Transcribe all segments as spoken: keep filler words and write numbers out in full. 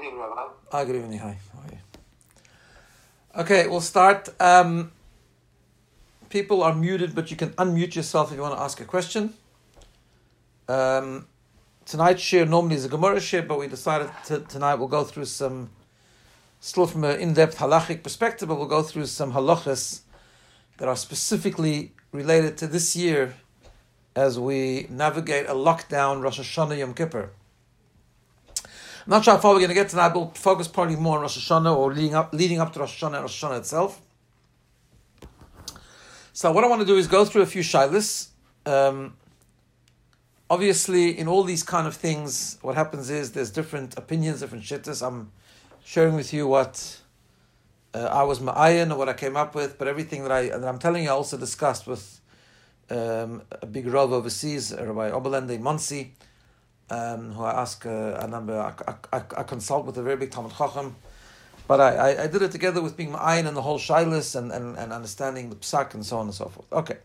evening, Rabbi. Hi, good evening. Hi. How are you? Okay, we'll start. Um, people are muted, but you can unmute yourself if you want to ask a question. Um, tonight's share normally is a Gemara share, but we decided to, tonight we'll go through some, still from an in-depth halachic perspective, but we'll go through some halachas that are specifically related to this year as we navigate a lockdown Rosh Hashanah Yom Kippur. I'm not sure how far we're going to get tonight. We'll focus probably more on Rosh Hashanah or leading up, leading up to Rosh Hashanah and Rosh Hashanah itself. So what I want to do is go through a few shilas. Um, obviously, in all these kind of things, what happens is there's different opinions, different shittas. I'm sharing with you what uh, I was ma'ayin or what I came up with, but everything that, I, that I'm telling you I also discussed with um, a big Rav overseas, Rabbi Oberlande Monsi, Um, who I ask uh, a number, I, I, I consult with a very big Talmud Chacham, but I, I, I did it together with being ma'ayin and the whole shilas and, and, and understanding the psak and so on and so forth. Okay.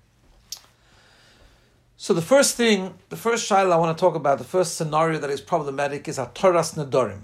So the first thing, the first shilah I want to talk about, the first scenario that is problematic is Hatoras Nedorim.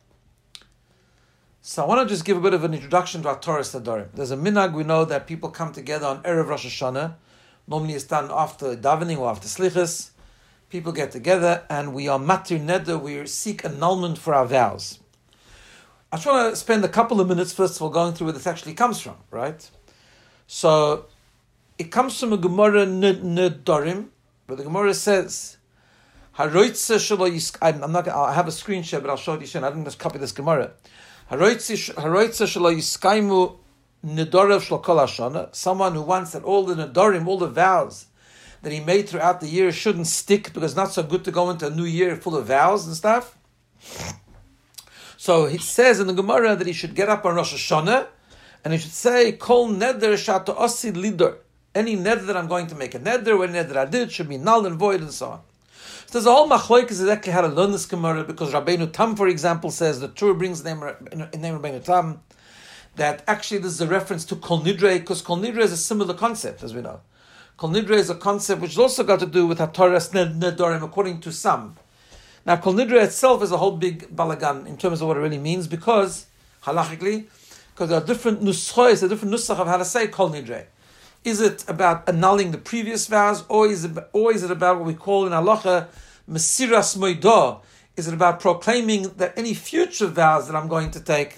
So I want to just give a bit of an introduction to Hatoras Nedorim. There's a minhag, we know that people come together on Erev Rosh Hashanah. Normally it's done after davening or after slichas. People get together and we are matir neder, we seek annulment for our vows. I just want to spend a couple of minutes first of all going through where this actually comes from, right? So it comes from a Gemara Nedorim, where the Gemara says, Haroitze shelo yisk. I'm not. I have a screen share, but I'll show it to you. I didn't just copy this Gemara. Haroitze shelo yiskaimu nedorev shel kol hashana. Someone who wants that all the nedorim, all the vows that he made throughout the year shouldn't stick because it's not so good to go into a new year full of vows and stuff. So he says in the Gemara that he should get up on Rosh Hashanah and he should say, Kol neder shato osid lidor. Any neder that I'm going to make a neder, any neder I did should be null and void and so on. So there's a whole machlokes exactly how to learn this Gemara because Rabbeinu Tam, for example, says, the Torah brings the name, in name Rabbeinu Tam, that actually this is a reference to Kol Nidre because Kol Nidre is a similar concept, as we know. Kol Nidre is a concept which has also got to do with Hatoras Nedorim, according to some. Now, Kol Nidre itself is a whole big balagan in terms of what it really means, because, halachically, because there are different nuschois, a different nusach of how to say Kol Nidre. Is it about annulling the previous vows, or is it, or is it about what we call in halacha, Mesiras Moidah? Is it about proclaiming that any future vows that I'm going to take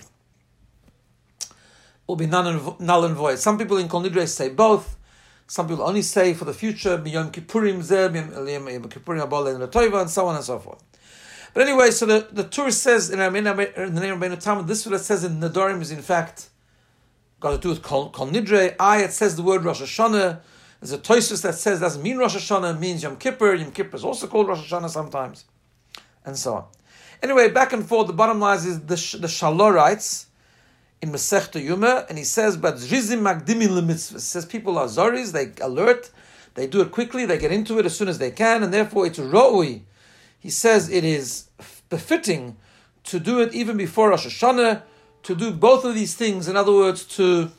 will be null and, null and void? Some people in Kol Nidre say both. Some people only say for the future, Yom Kippurim Zeh, Yom Kippurim Abol and Toiva, and so on and so forth. But anyway, so the, the Torah says in, in the name of Rabbeinu Tam, this what it says in Nedorim is in fact got to do with Kol, Kol Nidre. I, it says the word Rosh Hashanah. There's a Tosfos that says it doesn't mean Rosh Hashanah, it means Yom Kippur. Yom Kippur is also called Rosh Hashanah sometimes, and so on. Anyway, back and forth, the bottom line is the, the Shalor writes in Masechta Yuma, and he says, but Zrizim Magdimin Lemitzvah, says people are Zoris, they alert, they do it quickly, they get into it as soon as they can, and therefore it's Ro'ui. He says it is befitting to do it even before Rosh Hashanah, to do both of these things, in other words, to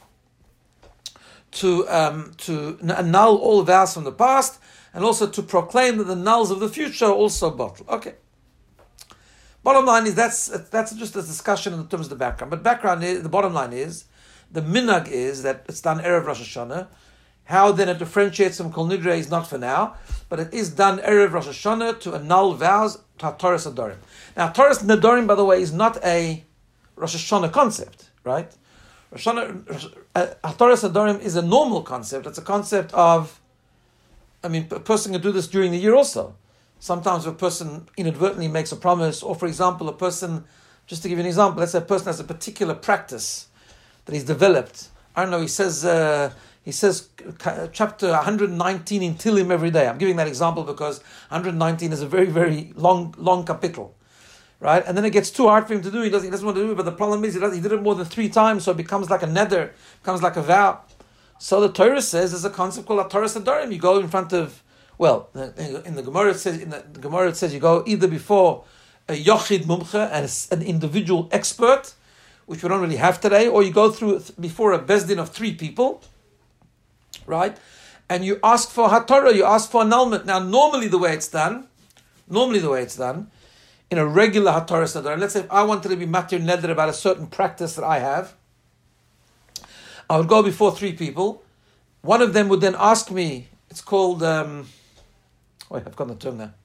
to um, to annul all vows from the past, and also to proclaim that the nulls of the future are also bottled. Okay. Bottom line is that's that's just a discussion in terms of the background. But background is the bottom line is the minhag is that it's done erev Rosh Hashanah. How then it differentiates from Kol Nidre is not for now, but it is done erev Rosh Hashanah to annul vows to Hatoras Nedorim. Now Hatoras Nedorim, by the way, is not a Rosh Hashanah concept, right? Rosh Hashanah, uh, Hatoras Nedorim is a normal concept. It's a concept of, I mean, a person can do this during the year also. Sometimes a person inadvertently makes a promise, or for example, a person, just to give you an example, let's say a person has a particular practice that he's developed. I don't know, he says uh, he says chapter one hundred nineteen in Tilim every day. I'm giving that example because one hundred nineteen is a very, very long, long kapitel, right? And then it gets too hard for him to do. He doesn't, he doesn't want to do it, but the problem is he, does, he did it more than three times, so it becomes like a neder, becomes like a vow. So the Torah says there's a concept called Hatoras Nedorim. You go in front of Well, in the Gemara it says in the, the Gemara it says you go either before a yochid mumche, an individual expert, which we don't really have today, or you go through before a bezdin of three people, right? And you ask for hatorah, you ask for annulment. Now, normally the way it's done, normally the way it's done, in a regular Hataras Nadarim. Let's say if I wanted to be Matir Neder about a certain practice that I have, I would go before three people. One of them would then ask me, it's called, um, wait, I've got the term there.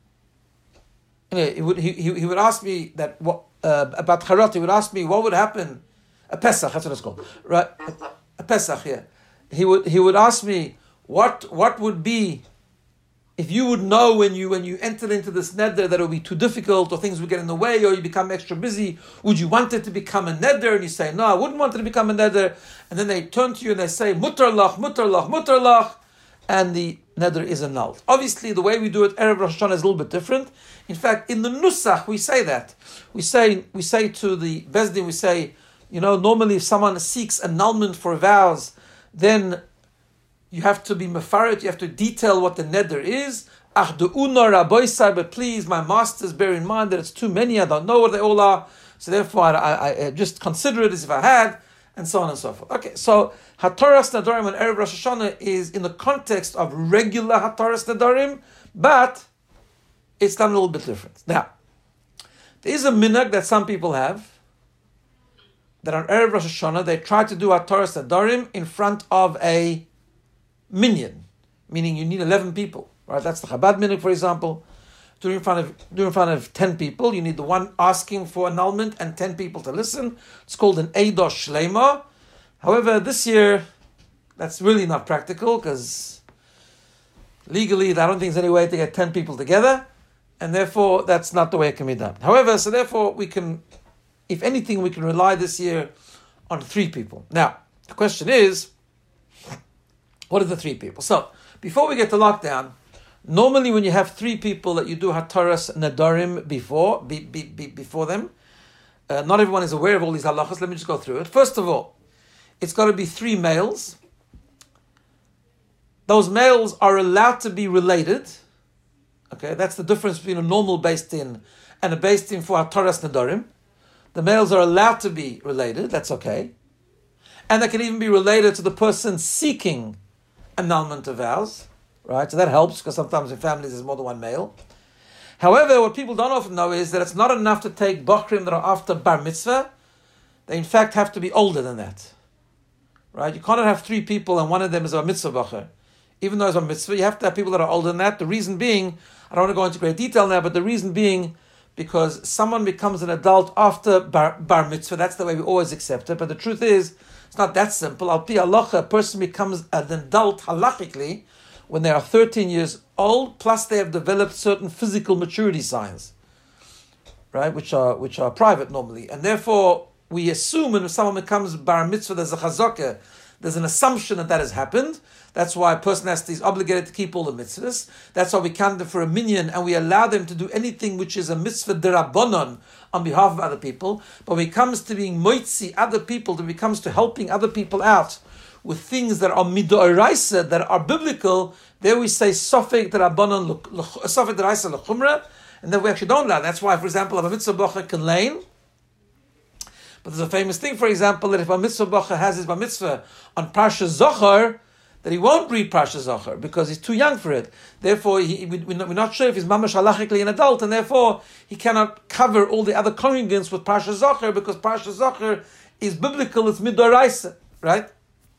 Anyway, he would, he, he, he would ask me that, what, uh, about Charot, he would ask me what would happen, a Pesach, that's what it's called, right? A, a Pesach, yeah. He would, he would ask me, what, what would be, if you would know when you when you enter into this neder that it would be too difficult or things would get in the way or you become extra busy, would you want it to become a neder? And you say, no, I wouldn't want it to become a neder. And then they turn to you and they say, mutar lach, mutar lach, mutar lach, and the neder is annulled. Obviously, the way we do it, Erev Rosh Hashanah, is a little bit different. In fact, in the Nusach, we say that. We say we say to the Bezdin, we say, you know, normally if someone seeks annulment for vows, then you have to be mefaret, you have to detail what the neder is. But please, my masters, bear in mind that it's too many, I don't know what they all are, so therefore I, I, I just consider it as if I had, and so on and so forth. Okay, so Hataras Nadarim on Erev Rosh Hashanah is in the context of regular Hataras Nadarim, but it's done a little bit different. Now, there is a minhag that some people have, that on Erev Rosh Hashanah they try to do Hataras Nadarim in front of a minyan, meaning you need eleven people, right? That's the Chabad minhag, for example. Do in front of do in front of ten people. You need the one asking for annulment and ten people to listen. It's called an Eidah Shleima. However, this year that's really not practical because legally I don't think there's any way to get ten people together, and therefore that's not the way it can be done. However, so therefore we can, if anything, we can rely this year on three people. Now the question is, what are the three people? So, before we get to lockdown, normally when you have three people that you do Hataras Nadarim before, be, be, be, before them, uh, not everyone is aware of all these halachas. Let me just go through it. First of all, it's got to be three males. Those males are allowed to be related. Okay, that's the difference between a normal based in and a based in for Hataras Nadarim. The males are allowed to be related. That's okay. And they can even be related to the person seeking annulment of vows, right? So that helps because sometimes in families there's more than one male. However, what people don't often know is that it's not enough to take bachrim that are after bar mitzvah. They in fact have to be older than that, right? You cannot have three people and one of them is a mitzvah bacher. Even though it's a mitzvah, you have to have people that are older than that. The reason being, I don't want to go into great detail now, but the reason being because someone becomes an adult after bar, bar mitzvah. That's the way we always accept it. But the truth is, it's not that simple. Al pi halacha, a person becomes an adult halachically when they are thirteen years old, plus they have developed certain physical maturity signs, right, which are which are private normally. And therefore, we assume when someone becomes bar mitzvah, there's a chazakah, there's an assumption that that has happened. That's why a person has to, is obligated to keep all the mitzvahs. That's why we count them for a minyan and we allow them to do anything which is a mitzvah derabanan on behalf of other people. But when it comes to being moitzi other people, when it comes to helping other people out with things that are midoraisa, that are biblical, there we say sofek derabanan, sofek deraisa lechumra, and then we actually don't allow. That's why, for example, if a mitzvah bacha can lane. But there's a famous thing, for example, that if a mitzvah bacha has his bar mitzvah on Parsha Zohar, that he won't read Parsha Zohar because he's too young for it. Therefore, he, we, we're not sure if he's mamash halachically an adult, and therefore he cannot cover all the other congregants with Parsha Zohar because Parsha Zohar is biblical, it's midoraisa, right?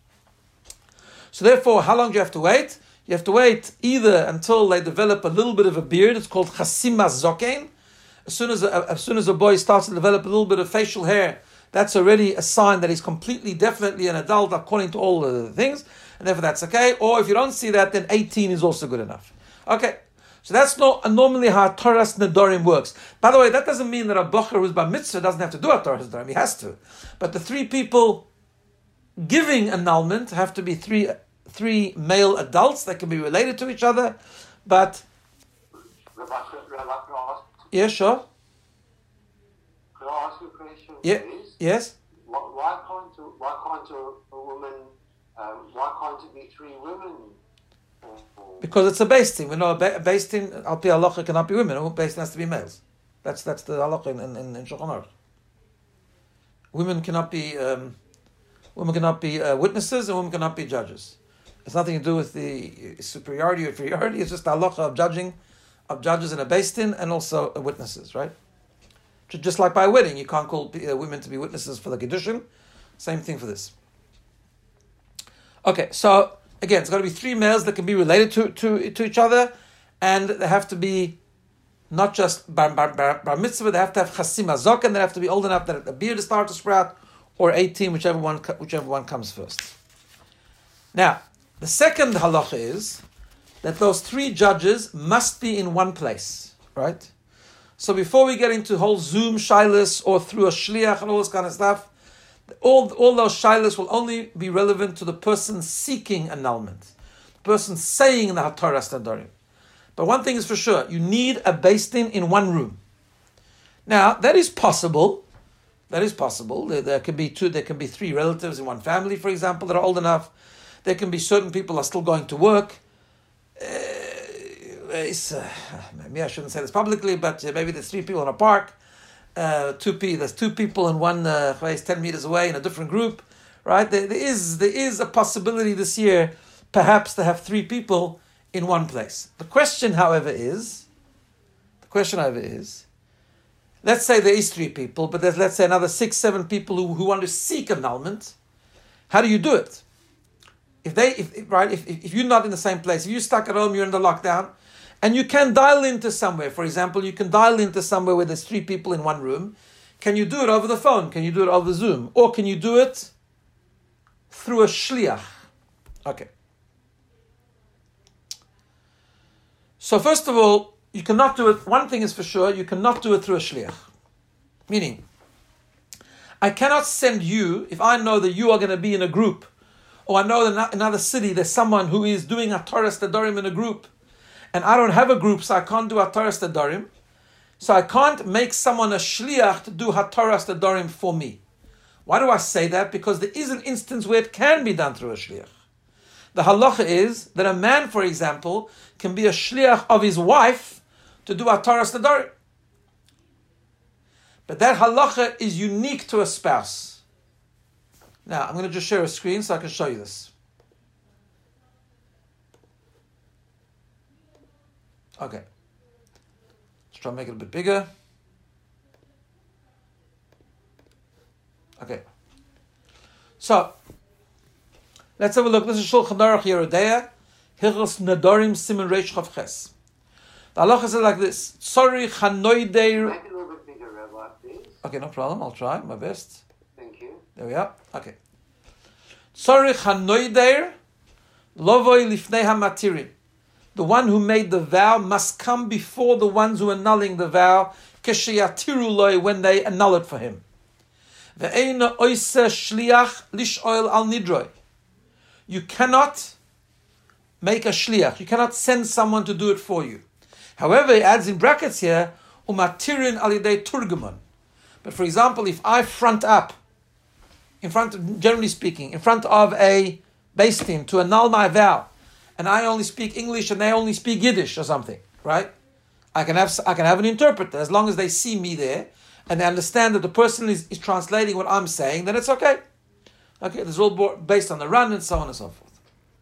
So therefore, how long do you have to wait? You have to wait either until they develop a little bit of a beard. It's called chasimas zokein. As soon as a, as soon as a boy starts to develop a little bit of facial hair, that's already a sign that he's completely, definitely an adult according to all the things. And therefore that's okay. Or if you don't see that, then eighteen is also good enough. Okay. So that's not normally how Hataras Nadarim works. By the way, that doesn't mean that a bacher who's bar mitzvah doesn't have to do Hataras Nadarim. He has to. But the three people giving annulment have to be three three male adults that can be related to each other. But yeah, sure. Can I ask you a question, yeah. please? Yes. Why, why can't a, why can't a, a woman? Um, why can't it be three women? Or, or... Because it's a base team. We know a, ba- a base team, al pi halacha, cannot be women. A base team has to be males. That's that's the halacha in in, in Shulchan Aruch. Women cannot be um, women cannot be uh, witnesses, and women cannot be judges. It's nothing to do with the superiority or inferiority. It's just the halacha of judging of judges in a Beis Din and also witnesses, right? Just like by a wedding, you can't call women to be witnesses for the Kiddushin. Same thing for this. Okay, so again, it's got to be three males that can be related to, to, to each other, and they have to be not just bar, bar, bar, bar mitzvah, they have to have chasim azok, and they have to be old enough that a beard is start to sprout, or eighteen, whichever one whichever one comes first. Now, the second halacha is that those three judges must be in one place, right? So before we get into whole Zoom shilas or through a shliach and all this kind of stuff, all, all those shilas will only be relevant to the person seeking annulment, the person saying the Hataras Nadarim. But one thing is for sure, you need a Beis Din in one room. Now, that is possible. That is possible. There, there can be two, there can be three relatives in one family, for example, that are old enough. There can be certain people who are still going to work. Uh, it's, uh, maybe I shouldn't say this publicly, but uh, maybe there's three people in a park. Uh, two p. There's two people in one uh, place ten meters away in a different group, right? There, there is there is a possibility this year, perhaps, to have three people in one place. The question, however, is the question, however, is let's say there is three people, but there's let's say another six, seven people who, who want to seek annulment. How do you do it? If they, if, right, if, if you're not in the same place, if you're stuck at home, you're in the lockdown, and you can dial into somewhere. For example, you can dial into somewhere where there's three people in one room. Can you do it over the phone? Can you do it over Zoom? Or can you do it through a shliach? Okay. So first of all, you cannot do it, one thing is for sure, you cannot do it through a shliach. Meaning, I cannot send you, if I know that you are going to be in a group, or I know that in another city there's someone who is doing Hataras Nadarim in a group, and I don't have a group, so I can't do Hataras Nadarim, so I can't make someone a shliach to do Hataras Nadarim for me. Why do I say that? Because there is an instance where it can be done through a shliach. The halacha is that a man, for example, can be a shliach of his wife to do Hataras Nadarim. But that halacha is unique to a spouse. Now, I'm going to just share a screen so I can show you this. Okay. Let's try and make it a bit bigger. Okay. So, let's have a look. This is Shulchan Aruch Yerodea, Hilchos Nadarim Siman Reish Chav Ches. The halacha says like this: Sorry chanoider. Make it a little bit bigger, Rabbi, please. Okay, no problem. I'll try my best. Thank you. There we are. Okay. Sorry chanoider lovoi lifnei hamatirim. The one who made the vow must come before the ones who are annulling the vow, kesheyatiru loy, when they annul it for him. Ve'eina oise shliach lish'oil al nidroi. You cannot make a shliach. You cannot send someone to do it for you. However, it adds in brackets here, umatirin al yidei turguman. But for example, if I front up, in front of, generally speaking, in front of a Beis Din to annul my vow, and I only speak English and they only speak Yiddish or something, right? I can have I can have an interpreter as long as they see me there and they understand that the person is, is translating what I'm saying, then it's okay. Okay, this is all based on the run and so on and so forth.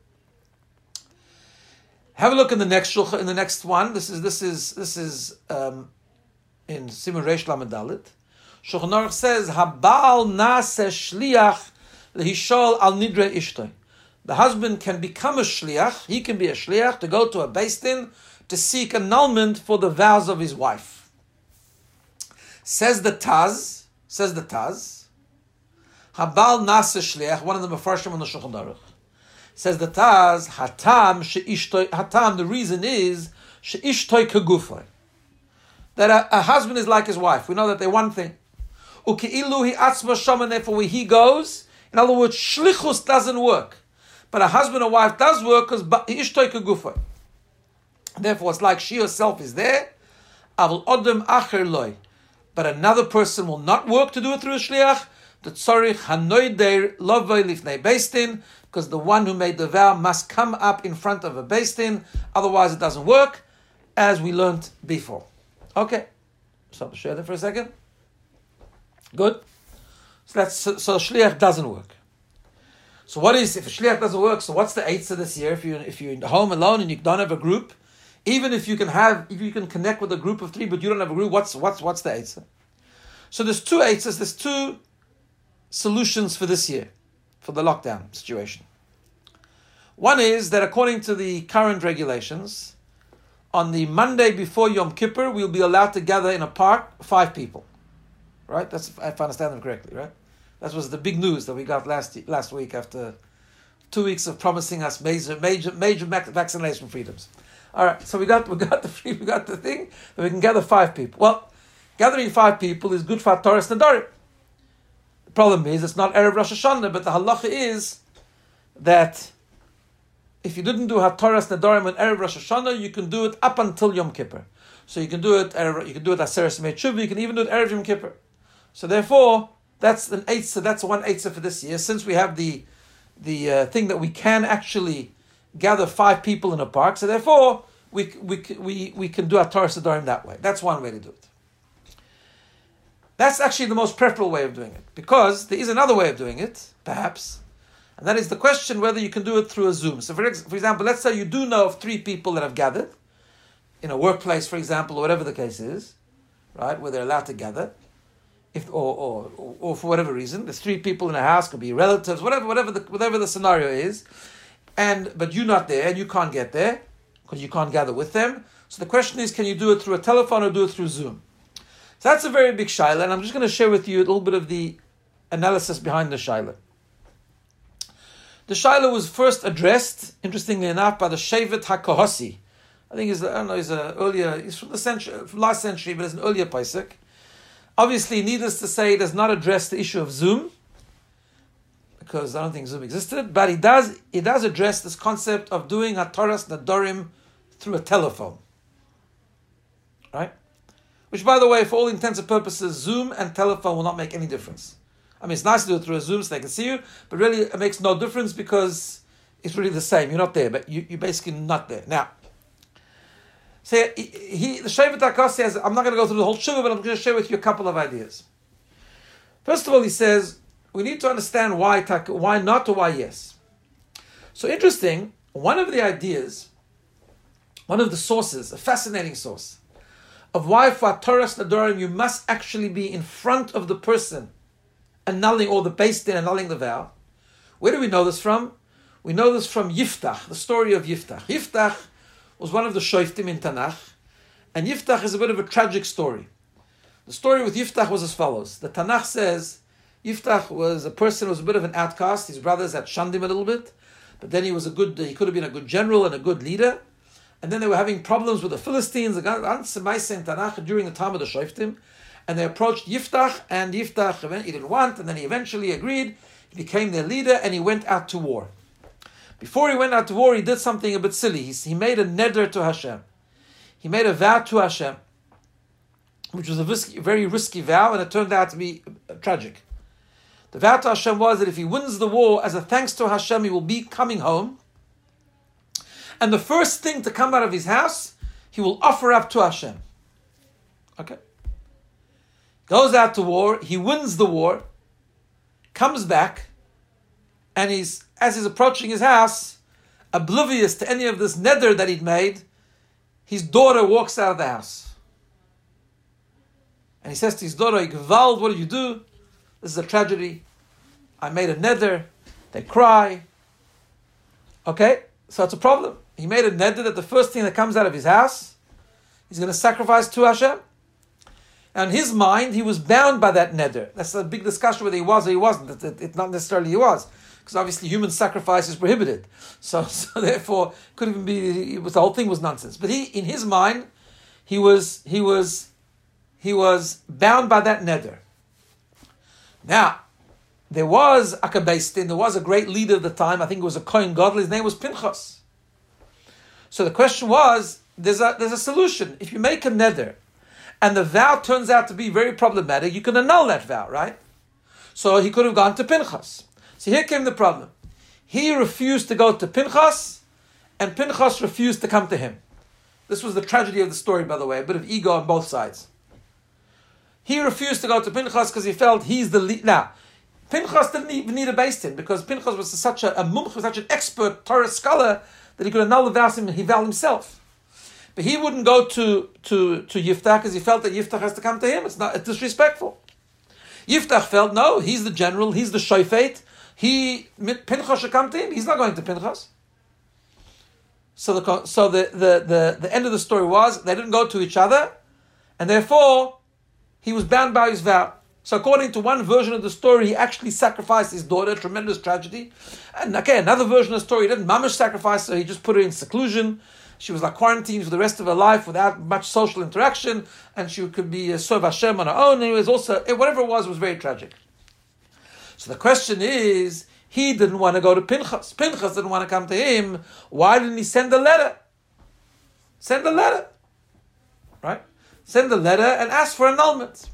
Have a look in the next shulchan, in the next one. This is this is this is um, in Siman Reish Lamed Dalet. Shulchan Aruch says, "Habal nase shliach lehishol al nidre ishtoi." The husband can become a shliach. He can be a shliach to go to a Beis Din to seek annulment for the vows of his wife. Says the Taz. Says the Taz. Habal nase shliach. One of the Mefarshim on the Shulchan Aruch. Says the Taz. Hatam sheishtoi. Hatam. The reason is sheishtoi kegufay. That a, a husband is like his wife. We know that they're one thing. Uki'ilu hi atzma shama. Therefore, where he goes, in other words, shlichus doesn't work. But a husband or wife does work because ishtoi kegufay. Therefore, it's like she herself is there. Avol odem acher loy. But another person will not work to do it through a shliach. The tzorich hanoider lovay lifnei Beis Din, because the one who made the vow must come up in front of a Beis Din. Otherwise, it doesn't work, as we learned before. Okay, stop the share there for a second. Good. So that's so, so shliach doesn't work. So what is, if a shliach doesn't work, so what's the eitzah this year? If you're, if you're home alone and you don't have a group, Even if you can have, if you can connect with a group of three, but you don't have a group, what's what's what's the eitzah? So there's two eitzahs, there's two solutions for this year, for the lockdown situation. One is that according to the current regulations, on the Monday before Yom Kippur, we'll be allowed to gather in a park, five people. Right? That's, if I understand them correctly, right? That was the big news that we got last last week after two weeks of promising us major major major vaccination freedoms. All right, so we got we got the free, we got the thing that we can gather five people. Well, gathering five people is good for Torah Nadarim. The problem is it's not Erev Rosh Hashanah, but the halacha is that if you didn't do Torah Nadarim on Erev Rosh Hashanah, you can do it up until Yom Kippur. So you can do it you can do it Aseres Yemei Tshuva, you can even do it Erev Yom Kippur. So therefore, that's an eitzah. That's one eitzah for this year. Since we have the the uh, thing that we can actually gather five people in a park, so therefore we we we we can do our Torah Sadarim that way. That's one way to do it. That's actually the most preferable way of doing it, because there is another way of doing it, perhaps, and that is the question whether you can do it through a Zoom. So, for ex- for example, let's say you do know of three people that have gathered in a workplace, for example, or whatever the case is, right, where they're allowed to gather. If, or, or, or, or for whatever reason, there's three people in a house, could be relatives, whatever, whatever the whatever the scenario is, and but you're not there and you can't get there because you can't gather with them. So the question is, can you do it through a telephone or do it through Zoom? So that's a very big shaila, and I'm just going to share with you a little bit of the analysis behind the shaila. The shaila was first addressed, interestingly enough, by the Shevet HaKohosi. I think he's I don't know he's a earlier he's from the century, from last century, but it's an earlier pasuk. Obviously, needless to say, it does not address the issue of Zoom, because I don't think Zoom existed, but it does it does address this concept of doing Hataras Nadarim through a telephone. Right? Which, by the way, for all intents and purposes, Zoom and telephone will not make any difference. I mean, it's nice to do it through a Zoom so they can see you, but really it makes no difference because it's really the same. You're not there, but you, you're basically not there. Now, So he, he, the Shevet HaKohosi says, I'm not going to go through the whole Shuvah, but I'm going to share with you a couple of ideas. First of all, he says, we need to understand why why not or why yes. So interesting, one of the ideas, one of the sources, a fascinating source, of why for Torah Nadarim you must actually be in front of the person annulling, or the Beis Din annulling the vow. Where do we know this from? We know this from Yiftach, the story of Yiftach. Yiftach was one of the Shoftim in Tanakh, and Yiftach is a bit of a tragic story. The story with Yiftach was as follows. The Tanakh says Yiftach was a person who was a bit of an outcast. His brothers had shunned him a little bit, but then he was a good, he could have been a good general and a good leader. And then they were having problems with the Philistines during the time of the Shoftim, and they approached Yiftach, and Yiftach, he didn't want, and then he eventually agreed. He became their leader, and he went out to war. Before he went out to war, he did something a bit silly. He, he made a neder to Hashem. He made a vow to Hashem, which was a risky, very risky vow, and it turned out to be uh, tragic. The vow to Hashem was that if he wins the war, as a thanks to Hashem, he will be coming home, and the first thing to come out of his house, he will offer up to Hashem. Okay? Goes out to war, he wins the war, comes back, and he's, as he's approaching his house, oblivious to any of this neder that he'd made, his daughter walks out of the house. And he says to his daughter, Gevald, what did you do? This is a tragedy. I made a neder. They cry. Okay? So it's a problem. He made a neder that the first thing that comes out of his house, he's going to sacrifice to Hashem. And in his mind, he was bound by that neder. That's a big discussion whether he was or he wasn't. It, it, it not necessarily he was. Because obviously human sacrifice is prohibited. So, so therefore, could even be, it was, the whole thing was nonsense. But he, in his mind, he was, he was, he was bound by that neder. Now, there was a Beis Din, there was a great leader at the time, I think it was a Kohen Gadol, his name was Pinchas. So the question was, there's a, there's a solution. If you make a neder, and the vow turns out to be very problematic, you can annul that vow, right? So he could have gone to Pinchas. So here came the problem. He refused to go to Pinchas, and Pinchas refused to come to him. This was the tragedy of the story, by the way, a bit of ego on both sides. He refused to go to Pinchas because he felt he's the lead. Now, Pinchas didn't even need a Beis Din because Pinchas was such a, a mumch, such an expert Torah scholar that he could annul the vows he vowed himself. But he wouldn't go to, to, to Yiftach because he felt that Yiftach has to come to him. It's not, it's disrespectful. Yiftach felt, no, he's the general, he's the shofet. He, Pinchas should come to him. He's not going to Pinchas. So the so the, the, the, the end of the story was they didn't go to each other, and therefore he was bound by his vow. So according to one version of the story, he actually sacrificed his daughter, tremendous tragedy. And okay, another version of the story, he didn't mamish sacrifice her, he just put her in seclusion. She was like quarantined for the rest of her life without much social interaction, and she could be a serve Hashem on her own. And it was also, whatever it was, was very tragic. So the question is, he didn't want to go to Pinchas. Pinchas didn't want to come to him. Why didn't he send a letter? Send a letter. Right? Send a letter and ask for annulment.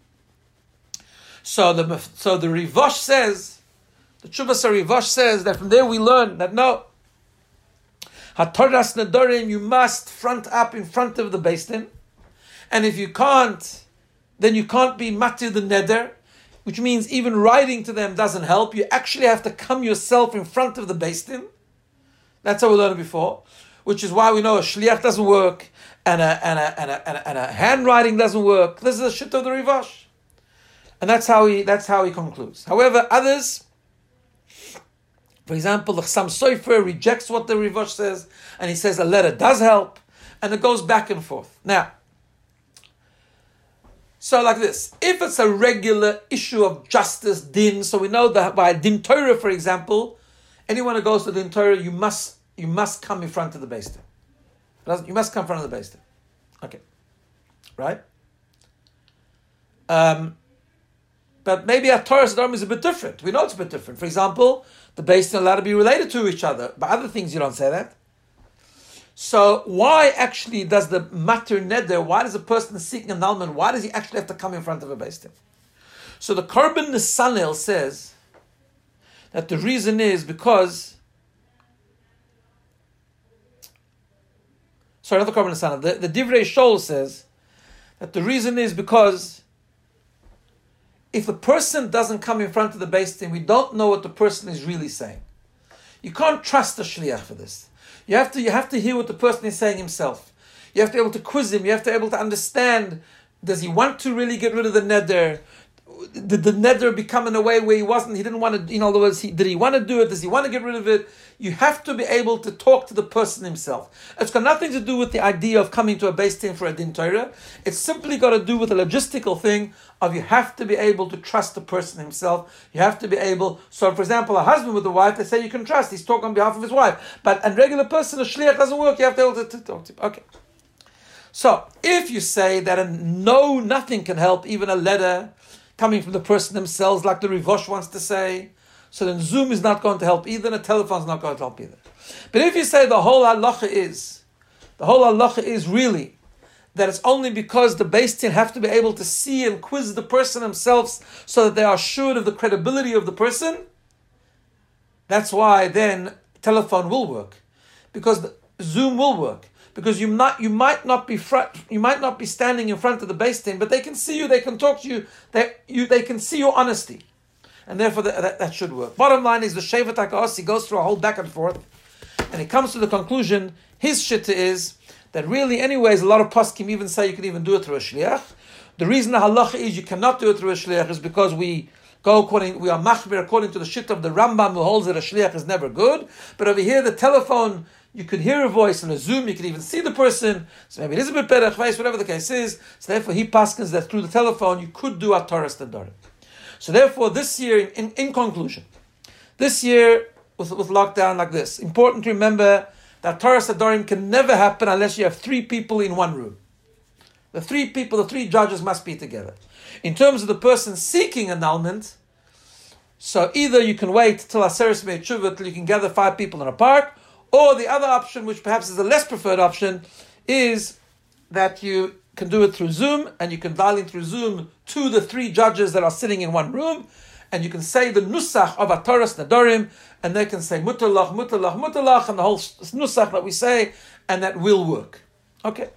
So the so the Rivosh says, the Chuvas Rivosh says that from there we learn that no, HaToras Nedarim, you must front up in front of the Beis Din, and if you can't, then you can't be matir the neder, which means even writing to them doesn't help. You actually have to come yourself in front of the Beis Din. That's how we learned it before, which is why we know a shliach doesn't work and a and a and a, and a, and a handwriting doesn't work. This is the shit of the Rivosh, and that's how he that's how he concludes. However, others, for example, the Chassam Sofer rejects what the Rivosh says, and he says a letter does help, and it goes back and forth. Now, so like this, if it's a regular issue of justice, din, so we know that by din Torah, for example, anyone who goes to din Torah, you must you must come in front of the Beis Din. You must come in front of the Beis Din. Okay, right? Um, but maybe our Torah Sodom is a bit different. We know it's a bit different. For example, the Beis Din are allowed to be related to each other. But other things, you don't say that. So why actually does the matir neder, why does a person seeking annulment, why does he actually have to come in front of a Beis Din? So the Korban Nesanel says that the reason is because, sorry, not the Korban Nesanel, the, the Divrei Shol says that the reason is because if the person doesn't come in front of the Beis Din, we don't know what the person is really saying. You can't trust the shliach for this. You have to you have to hear what the person is saying himself. You have to be able to quiz him. You have to be able to understand, does he want to really get rid of the neder? Did the neder become in a way where he wasn't, he didn't want to, in other words, he, did he want to do it? Does he want to get rid of it? You have to be able to talk to the person himself. It's got nothing to do with the idea of coming to a Beis Din for a din Torah. It's simply got to do with a logistical thing of you have to be able to trust the person himself. You have to be able, so for example, a husband with a wife, they say you can trust. He's talking on behalf of his wife. But a regular person, a shliach, doesn't work. You have to be able to, to talk to him. Okay. So, if you say that a no, nothing can help, even a letter coming from the person themselves, like the Rivosh wants to say, so then Zoom is not going to help either, and a telephone is not going to help either. But if you say the whole halacha is, the whole halacha is really that it's only because the Beis Din have to be able to see and quiz the person themselves so that they are assured of the credibility of the person, that's why then telephone will work. Because the Zoom will work. Because you not you might not be front, you might not be standing in front of the Beis Din, but they can see you, they can talk to you, they you they can see your honesty, and therefore the, that, that should work. Bottom line is the Shevet HaKos, he goes through a whole back and forth, and he comes to the conclusion. His shitta is that really, anyways, a lot of poskim even say you can even do it through a shliach. The reason the halacha is you cannot do it through a shliach is because we go according we are machmir according to the shitta of the Rambam, who holds that a shliach is never good. But over here, the telephone, you could hear a voice on a Zoom, you could even see the person, so maybe it is a bit better, whatever the case is. So therefore, he paskins that through the telephone, you could do a Torah Nedarim. So therefore, this year, in, in conclusion, this year, with, with lockdown like this, important to remember that Torah Nedarim can never happen unless you have three people in one room. The three people, the three judges must be together. In terms of the person seeking annulment, so either you can wait till Aseres Mei Tshuva, till you can gather five people in a park, or the other option, which perhaps is the less preferred option, is that you can do it through Zoom, and you can dial in through Zoom to the three judges that are sitting in one room, and you can say the nusach of a Torah Nedarim, and they can say mutalach, mutalach, mutalach, and the whole nusach that we say, and that will work. Okay.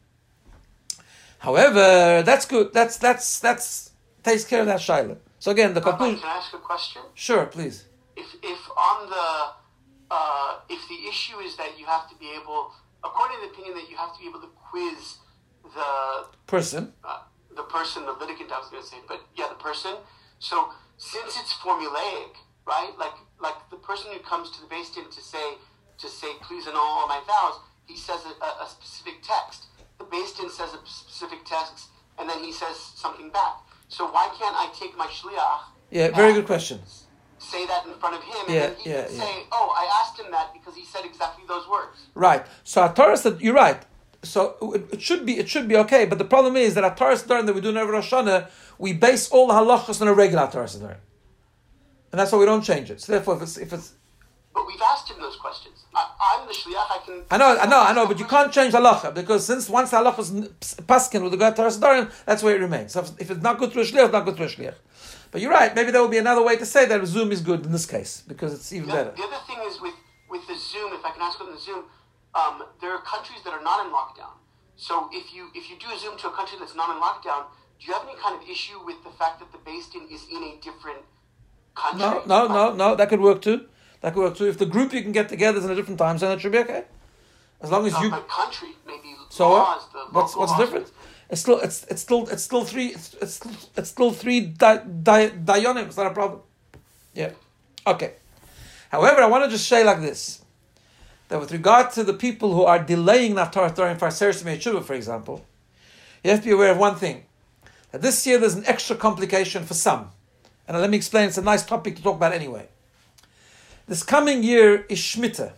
However, that's good. That's that's that's takes care of that shaila. So again, the conclusion. Can I ask a question? Sure, please. If if on the Uh, if the issue is that you have to be able, according to the opinion that you have to be able to quiz the person. Uh, the person, the litigant, I was going to say, but yeah, the person. So since it's formulaic, right? Like like the person who comes to the Beis Din to say to say please annul all my vows, he says a, a, a specific text. The Beis Din says a specific text, and then he says something back. So why can't I take my shliach? Yeah, very good question. Say that in front of him, and yeah, then he yeah, can yeah. say, "Oh, I asked him that because he said exactly those words." Right. So a Torah said, you're right. So it, it should be it should be okay, but the problem is that a Torah Sidorim that we do in every Rosh Hashanah, we base all the halachos on a regular Torah Sidorim, and that's why we don't change it. So therefore, if it's if it's, but we've asked him those questions. I, I'm the shliach. I can. I know, I know, I know, but you can't change halacha because since once the halacha is paskin with the God Torah Sidorim, that's where it remains. So if, if it's not good through a shliach, it's not good through a shliach. But you're right. Maybe there will be another way to say that Zoom is good in this case because it's even the, better. The other thing is with with the Zoom. If I can ask on the Zoom, um, there are countries that are not in lockdown. So if you if you do a Zoom to a country that's not in lockdown, do you have any kind of issue with the fact that the Beis Din is in a different country? No, no, no, no. That could work too. That could work too. If the group you can get together is in a different time zone, it should be okay. As long as Uh, you. but country, maybe So laws. what? The What's local what's the laws. difference? It's still it's it's still it's still three it's it's, it's still three di, di, dayanim. It's not a problem. Yeah. Okay. However, I want to just say like this. That with regard to the people who are delaying that Torah during Farseris Meichuvah, for example, you have to be aware of one thing. That this year there's an extra complication for some. And let me explain, it's a nice topic to talk about anyway. This coming year is Shemitah.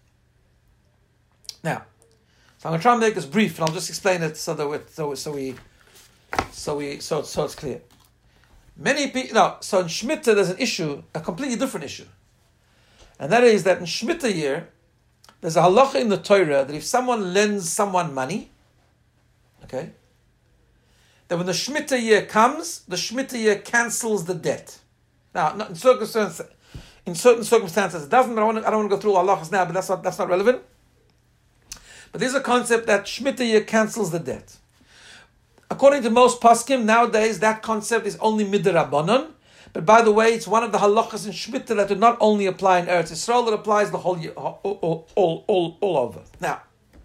Now, so I'm going to try and make this brief, and I'll just explain it so that we, so, so we so we so so it's clear. Many people no, so in Shemitah there's an issue, a completely different issue. And that is that in Shemitah year, there's a halacha in the Torah that if someone lends someone money, okay, that when the Shemitah year comes, the Shemitah year cancels the debt. Now, not in circumstances, in certain circumstances it doesn't, but I, want to, I don't want to go through all halachas now, but that's not, that's not relevant. But there's a concept that Shemitah year cancels the debt. According to most poskim, nowadays that concept is only midrabanan. But by the way, it's one of the halachas in Shemitah that do not only apply in Eretz Yisrael, it applies the whole year, all, all, all, all, all over. Now,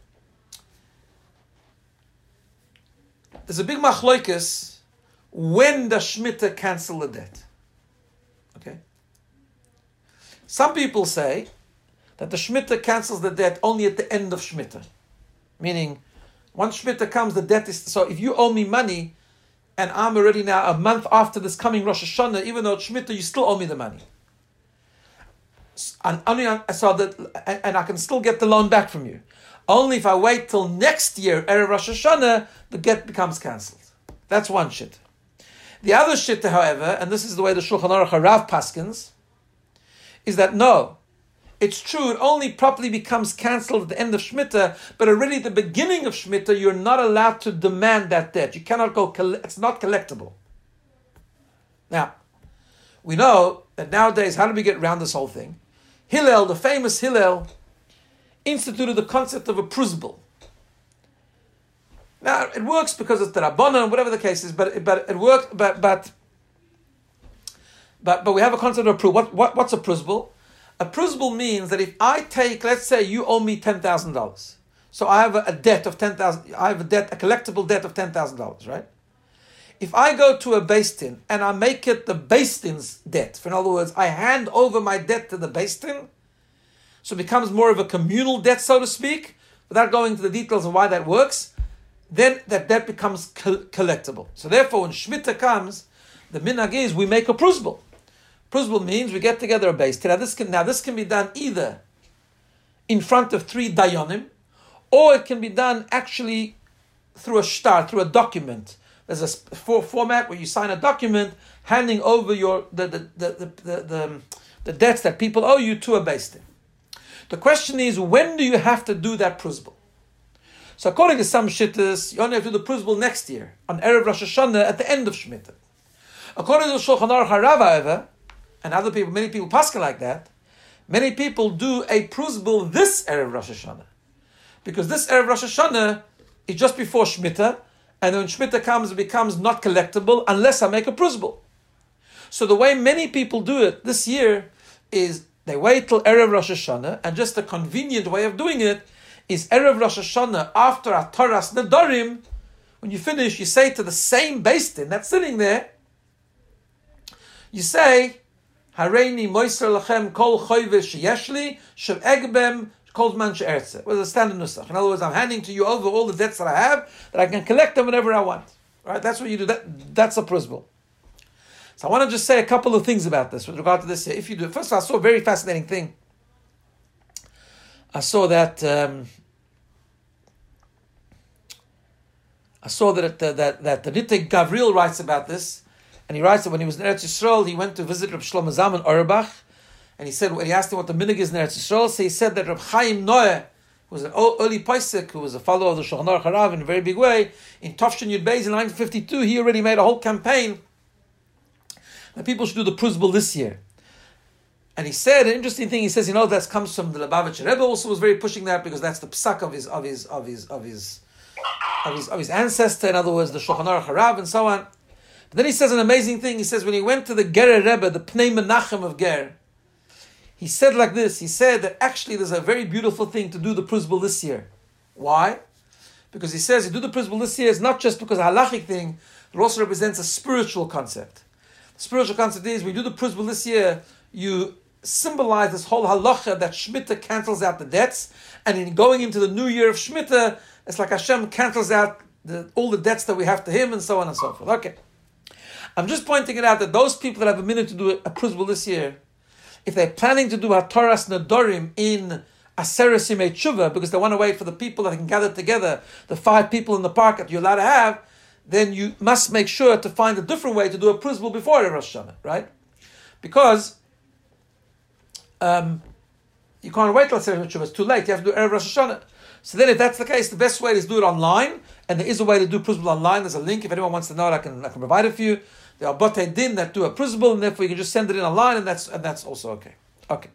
there's a big machloikus. When does Shemitah cancel the debt? Okay. Some people say that the Shemitah cancels the debt only at the end of Shemitah. Meaning, once Shemitah comes, the debt is... So if you owe me money, and I'm already now a month after this coming Rosh Hashanah, even though it's Shemitah, you still owe me the money. And, only, so that, and I can still get the loan back from you. Only if I wait till next year, Erev Rosh Hashanah, the get becomes cancelled. That's one shit. The other shit, however, and this is the way the Shulchan Aruch Harav paskins, is that no, it's true, it only properly becomes cancelled at the end of Shemitah, but already at the beginning of Shemitah, you're not allowed to demand that debt. You cannot go, it's not collectible. Now, we know that nowadays, how do we get around this whole thing? Hillel, the famous Hillel, instituted the concept of a prusbul. Now, it works because it's the Rabbanan, whatever the case is, but it, but it works, but, but, but, but we have a concept of a prusbul. What, what, what's a prusbul? A prusbul means that if I take, let's say you owe me ten thousand dollars. So I have a, a debt of ten thousand dollars, I have a debt, a collectible debt of ten thousand dollars, right? If I go to a Beis Din and I make it the Beis Din's debt, in other words, I hand over my debt to the Beis Din, so it becomes more of a communal debt, so to speak, without going into the details of why that works, then that debt becomes co- collectible. So therefore, when Shemitah comes, the minhag is we make a prusbul. Prusbul means we get together a Beis Din. Now this can, now this can be done either in front of three dayanim, or it can be done actually through a shtar, through a document. There's a for, format where you sign a document handing over your the the the the, the, the, the debts that people owe you to a Beis Din. The question is, when do you have to do that prusbul? So according to some shittas, you only have to do the prusbul next year, on Erev Rosh Hashanah, at the end of Shemitah. According to the Shulchan Aruch Harav, however, and other people, many people paskin like that, many people do a prusbul this Erev Rosh Hashanah. Because this Erev Rosh Hashanah is just before Shemitah, and when Shemitah comes, it becomes not collectible unless I make a prusbul. So the way many people do it this year is they wait till Erev Rosh Hashanah, and just a convenient way of doing it is Erev Rosh Hashanah after Ataras Nedarim. When you finish, you say to the same Beis Din that's sitting there, you say, Hareini Moiser Lachem Kol Choyvish Yeshli Shel Egbem Kol Man She'ertze. Well, the standard nusach. In other words, I'm handing to you over all the debts that I have, that I can collect them whenever I want. Right? That's what you do. That That's a principle. So I want to just say a couple of things about this with regard to this here. If you do, first of all, I saw a very fascinating thing. I saw that um, I saw that uh, that that the Nitei Gavril writes about this, and he writes that when he was in Eretz Yisrael, he went to visit Reb Shlomo Zalman Auerbach, and he said when he asked him what the minhag is in Eretz Yisrael, so he said that Reb Chaim Noah, who was an early Paisik, who was a follower of the Shulchan Aruch Harav in a very big way, in Tafshin Yud Beis in nineteen fifty-two, he already made a whole campaign that people should do the Pruzbul this year. And he said an interesting thing. He says, you know, that comes from the Lubavitcher Rebbe. Also, was very pushing that because that's the psak of his of his of his of his of his of his ancestor. In other words, the Shulchan Aruch Harav and so on. But then he says an amazing thing. He says when he went to the Gerer Rebbe, the Pnei Menachem of Ger, he said like this. He said that actually there's a very beautiful thing to do the Pruzbul this year. Why? Because he says you do the Pruzbul this year is not just because a halachic thing. It also represents a spiritual concept. The spiritual concept is we do the Pruzbul this year. You symbolize this whole halacha that Shemitah cancels out the debts, and in going into the new year of Shemitah, it's like Hashem cancels out the, all the debts that we have to Him, and so on and so forth. Okay, I'm just pointing it out that those people that have a minute to do a Pruzbul this year, if they're planning to do Hataras Nedarim in Aseres Yimei Tshuva, because they want to wait for the people that can gather together, the five people in the park that you're allowed to have, then you must make sure to find a different way to do a Pruzbul before Rosh Hashanah, right? Because Um, you can't wait till Aseres Tshuva. It's too late. You have to do Erev Rosh Hashanah. So then if that's the case, the best way is to do it online. And there is a way to do Pruzbul online. There's a link. If anyone wants to know it, I can, I can provide it for you. There are Botei Din that do a Pruzbul, and therefore you can just send it in online, and that's and that's also okay. Okay.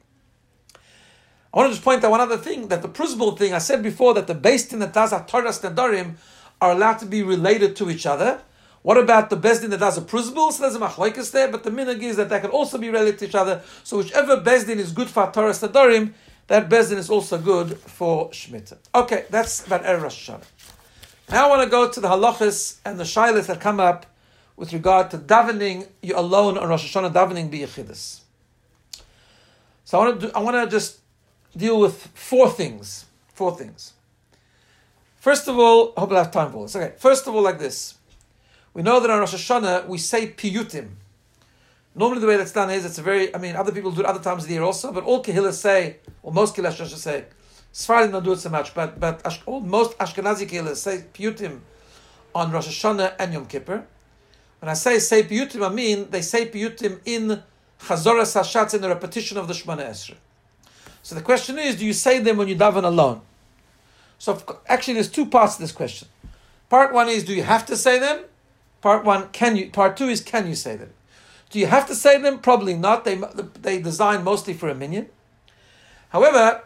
I want to just point out one other thing, that the Pruzbul thing, I said before that the Beis Din that does Hataras Nedarim are allowed to be related to each other. What about the Beis Din that does a Pruzbul? So there's a machlokes there, but the minhag is that they can also be related to each other. So whichever Beis Din is good for Hataras Nedarim, that Beis Din is also good for Shemitah. Okay, that's about Erev Rosh Hashanah. Now I want to go to the halachas and the shaylas that come up with regard to davening you alone on Rosh Hashanah, davening b'yechidus. So I want to do, I want to just deal with four things. Four things. First of all, I hope I have time for this. Okay, first of all, like this. We know that on Rosh Hashanah we say piyutim. Normally the way that's done is, it's a very, I mean, other people do it other times of the year also, but all kehillas say, or most kehillas should say, Sfaradim don't do it so much, but but all, most Ashkenazi kehillas say piyutim on Rosh Hashanah and Yom Kippur. When I say say piyutim, I mean they say piyutim in Chazoras Hashatz, in the repetition of the Shemona Esrei. So the question is, do you say them when you daven alone? So actually there's two parts to this question. Part one is, do you have to say them? Part one, can you? Part two is, can you say them? Do you have to say them? Probably not. They they designed mostly for a minyan. However,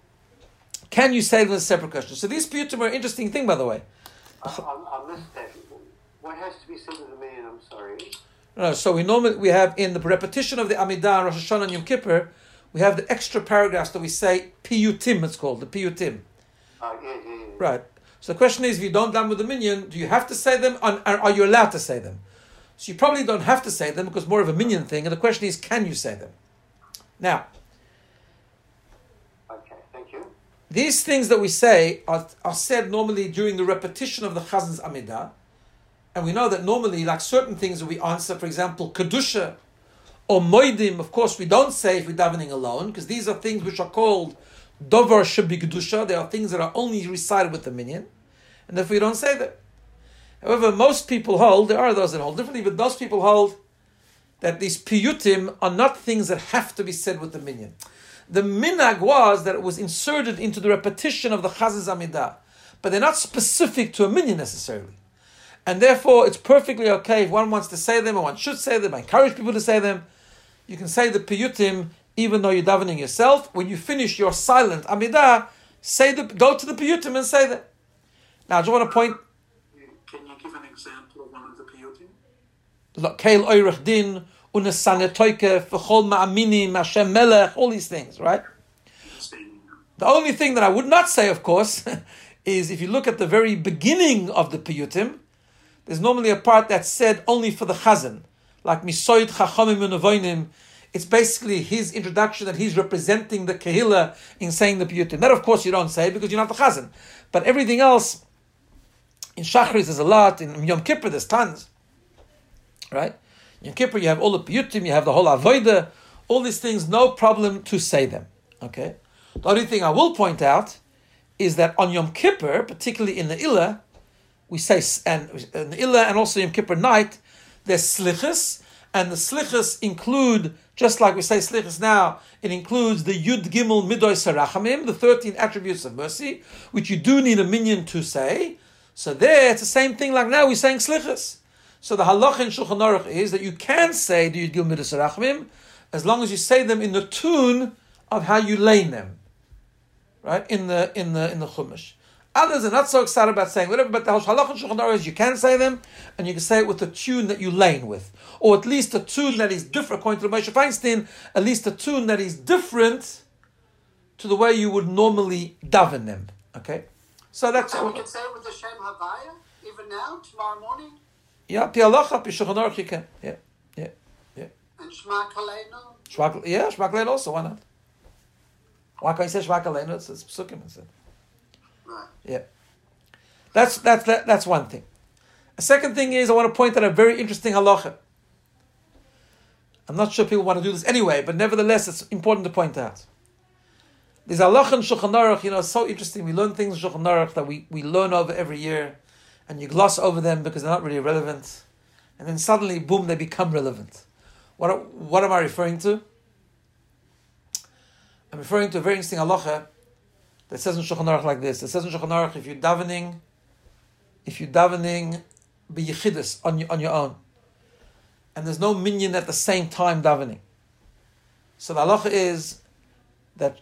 can you say them is a separate question. So these piyutim are an interesting thing, by the way. I, I, I missed that. What has to be said with a minyan? I'm sorry. No, so we normally we have in the repetition of the Amidah, Rosh Hashanah, and Yom Kippur, we have the extra paragraphs that we say piyutim. It's called the piyutim. Uh, yeah, yeah, yeah. Right. So the question is, if you don't daven with the minyan, do you have to say them, or are you allowed to say them? So you probably don't have to say them because more of a minyan thing, and the question is, can you say them? Now, okay, thank you. These things that we say are, are said normally during the repetition of the Chazan's Amidah, and we know that normally, like certain things that we answer, for example, Kedusha or Moedim, of course we don't say if we're davening alone, because these are things which are called Dovar Shebi Kedusha. They are things that are only recited with the minyan, and therefore you don't say them. However, most people hold, there are those that hold differently, but those people hold that these piyutim are not things that have to be said with the minyan. The minhag was that it was inserted into the repetition of the Chazan's Amidah, but they're not specific to a minyan necessarily. And therefore, it's perfectly okay if one wants to say them, or one should say them. I encourage people to say them. You can say the piyutim even though you're davening yourself. When you finish your silent Amidah, say the, go to the piyutim and say them. Now, I just want to point. Can you give an example of one of the piyutim? Keil oirech din, unesane toike, v'chol ma'aminim, Hashem melech, all these things, right? The only thing that I would not say, of course, is if you look at the very beginning of the piyutim, there's normally a part that's said only for the chazan, like Misoid Chachamim Unavoinim. It's basically his introduction that he's representing the Kehillah in saying the piyutim. That, of course, you don't say because you're not the chazan. But everything else, in Shachris there's a lot, in Yom Kippur there's tons, right? In Yom Kippur you have all the piyutim, you have the whole avodah, all these things, no problem to say them, okay? The only thing I will point out is that on Yom Kippur, particularly in the Ilah, we say, and in the Ilah and also Yom Kippur night, there's slichas, and the slichas include, just like we say slichas now, it includes the Yud Gimel Midoy Sarachamim, the thirteen attributes of mercy, which you do need a minyan to say. So there, it's the same thing like now we're saying slichas. So the halacha in Shulchan Aruch is that you can say the Yud Gimel Midoy Sarachamim, as long as you say them in the tune of how you lane them, right? In the in the in the Chumash. Others are not so excited about saying whatever, but the halacha and Shulchan Aruch is you can say them, and you can say it with the tune that you lane with, or at least a tune that is different. According to Moshe Feinstein, at least a tune that is different to the way you would normally daven them. Okay, so that's. And we can say it with the Shem Havaya even now, tomorrow morning. Yeah, pi halacha, pi Shulchan Aruch you can. Yeah, yeah, yeah. And Shema Kaleinu. Shema, yeah, Shema Kaleinu also. Why not? Why can't you say Shema Kaleinu? It's it's psukim. It's Right. Yeah, that's that's that, that's one thing. A second thing is I want to point out a very interesting halacha. I'm not sure people want to do this anyway, but nevertheless, it's important to point out. There's halacha in Shulchan Aruch, you know, it's so interesting. We learn things in Shulchan Aruch that we, we learn over every year, and you gloss over them because they're not really relevant, and then suddenly, boom, they become relevant. What what am I referring to? I'm referring to a very interesting halacha that says in Shulchan Aruch like this. It says in Shulchan Aruch, if you're davening, if you're davening b'yichidus on your, on your own, and there's no minyan at the same time davening, so the halacha is that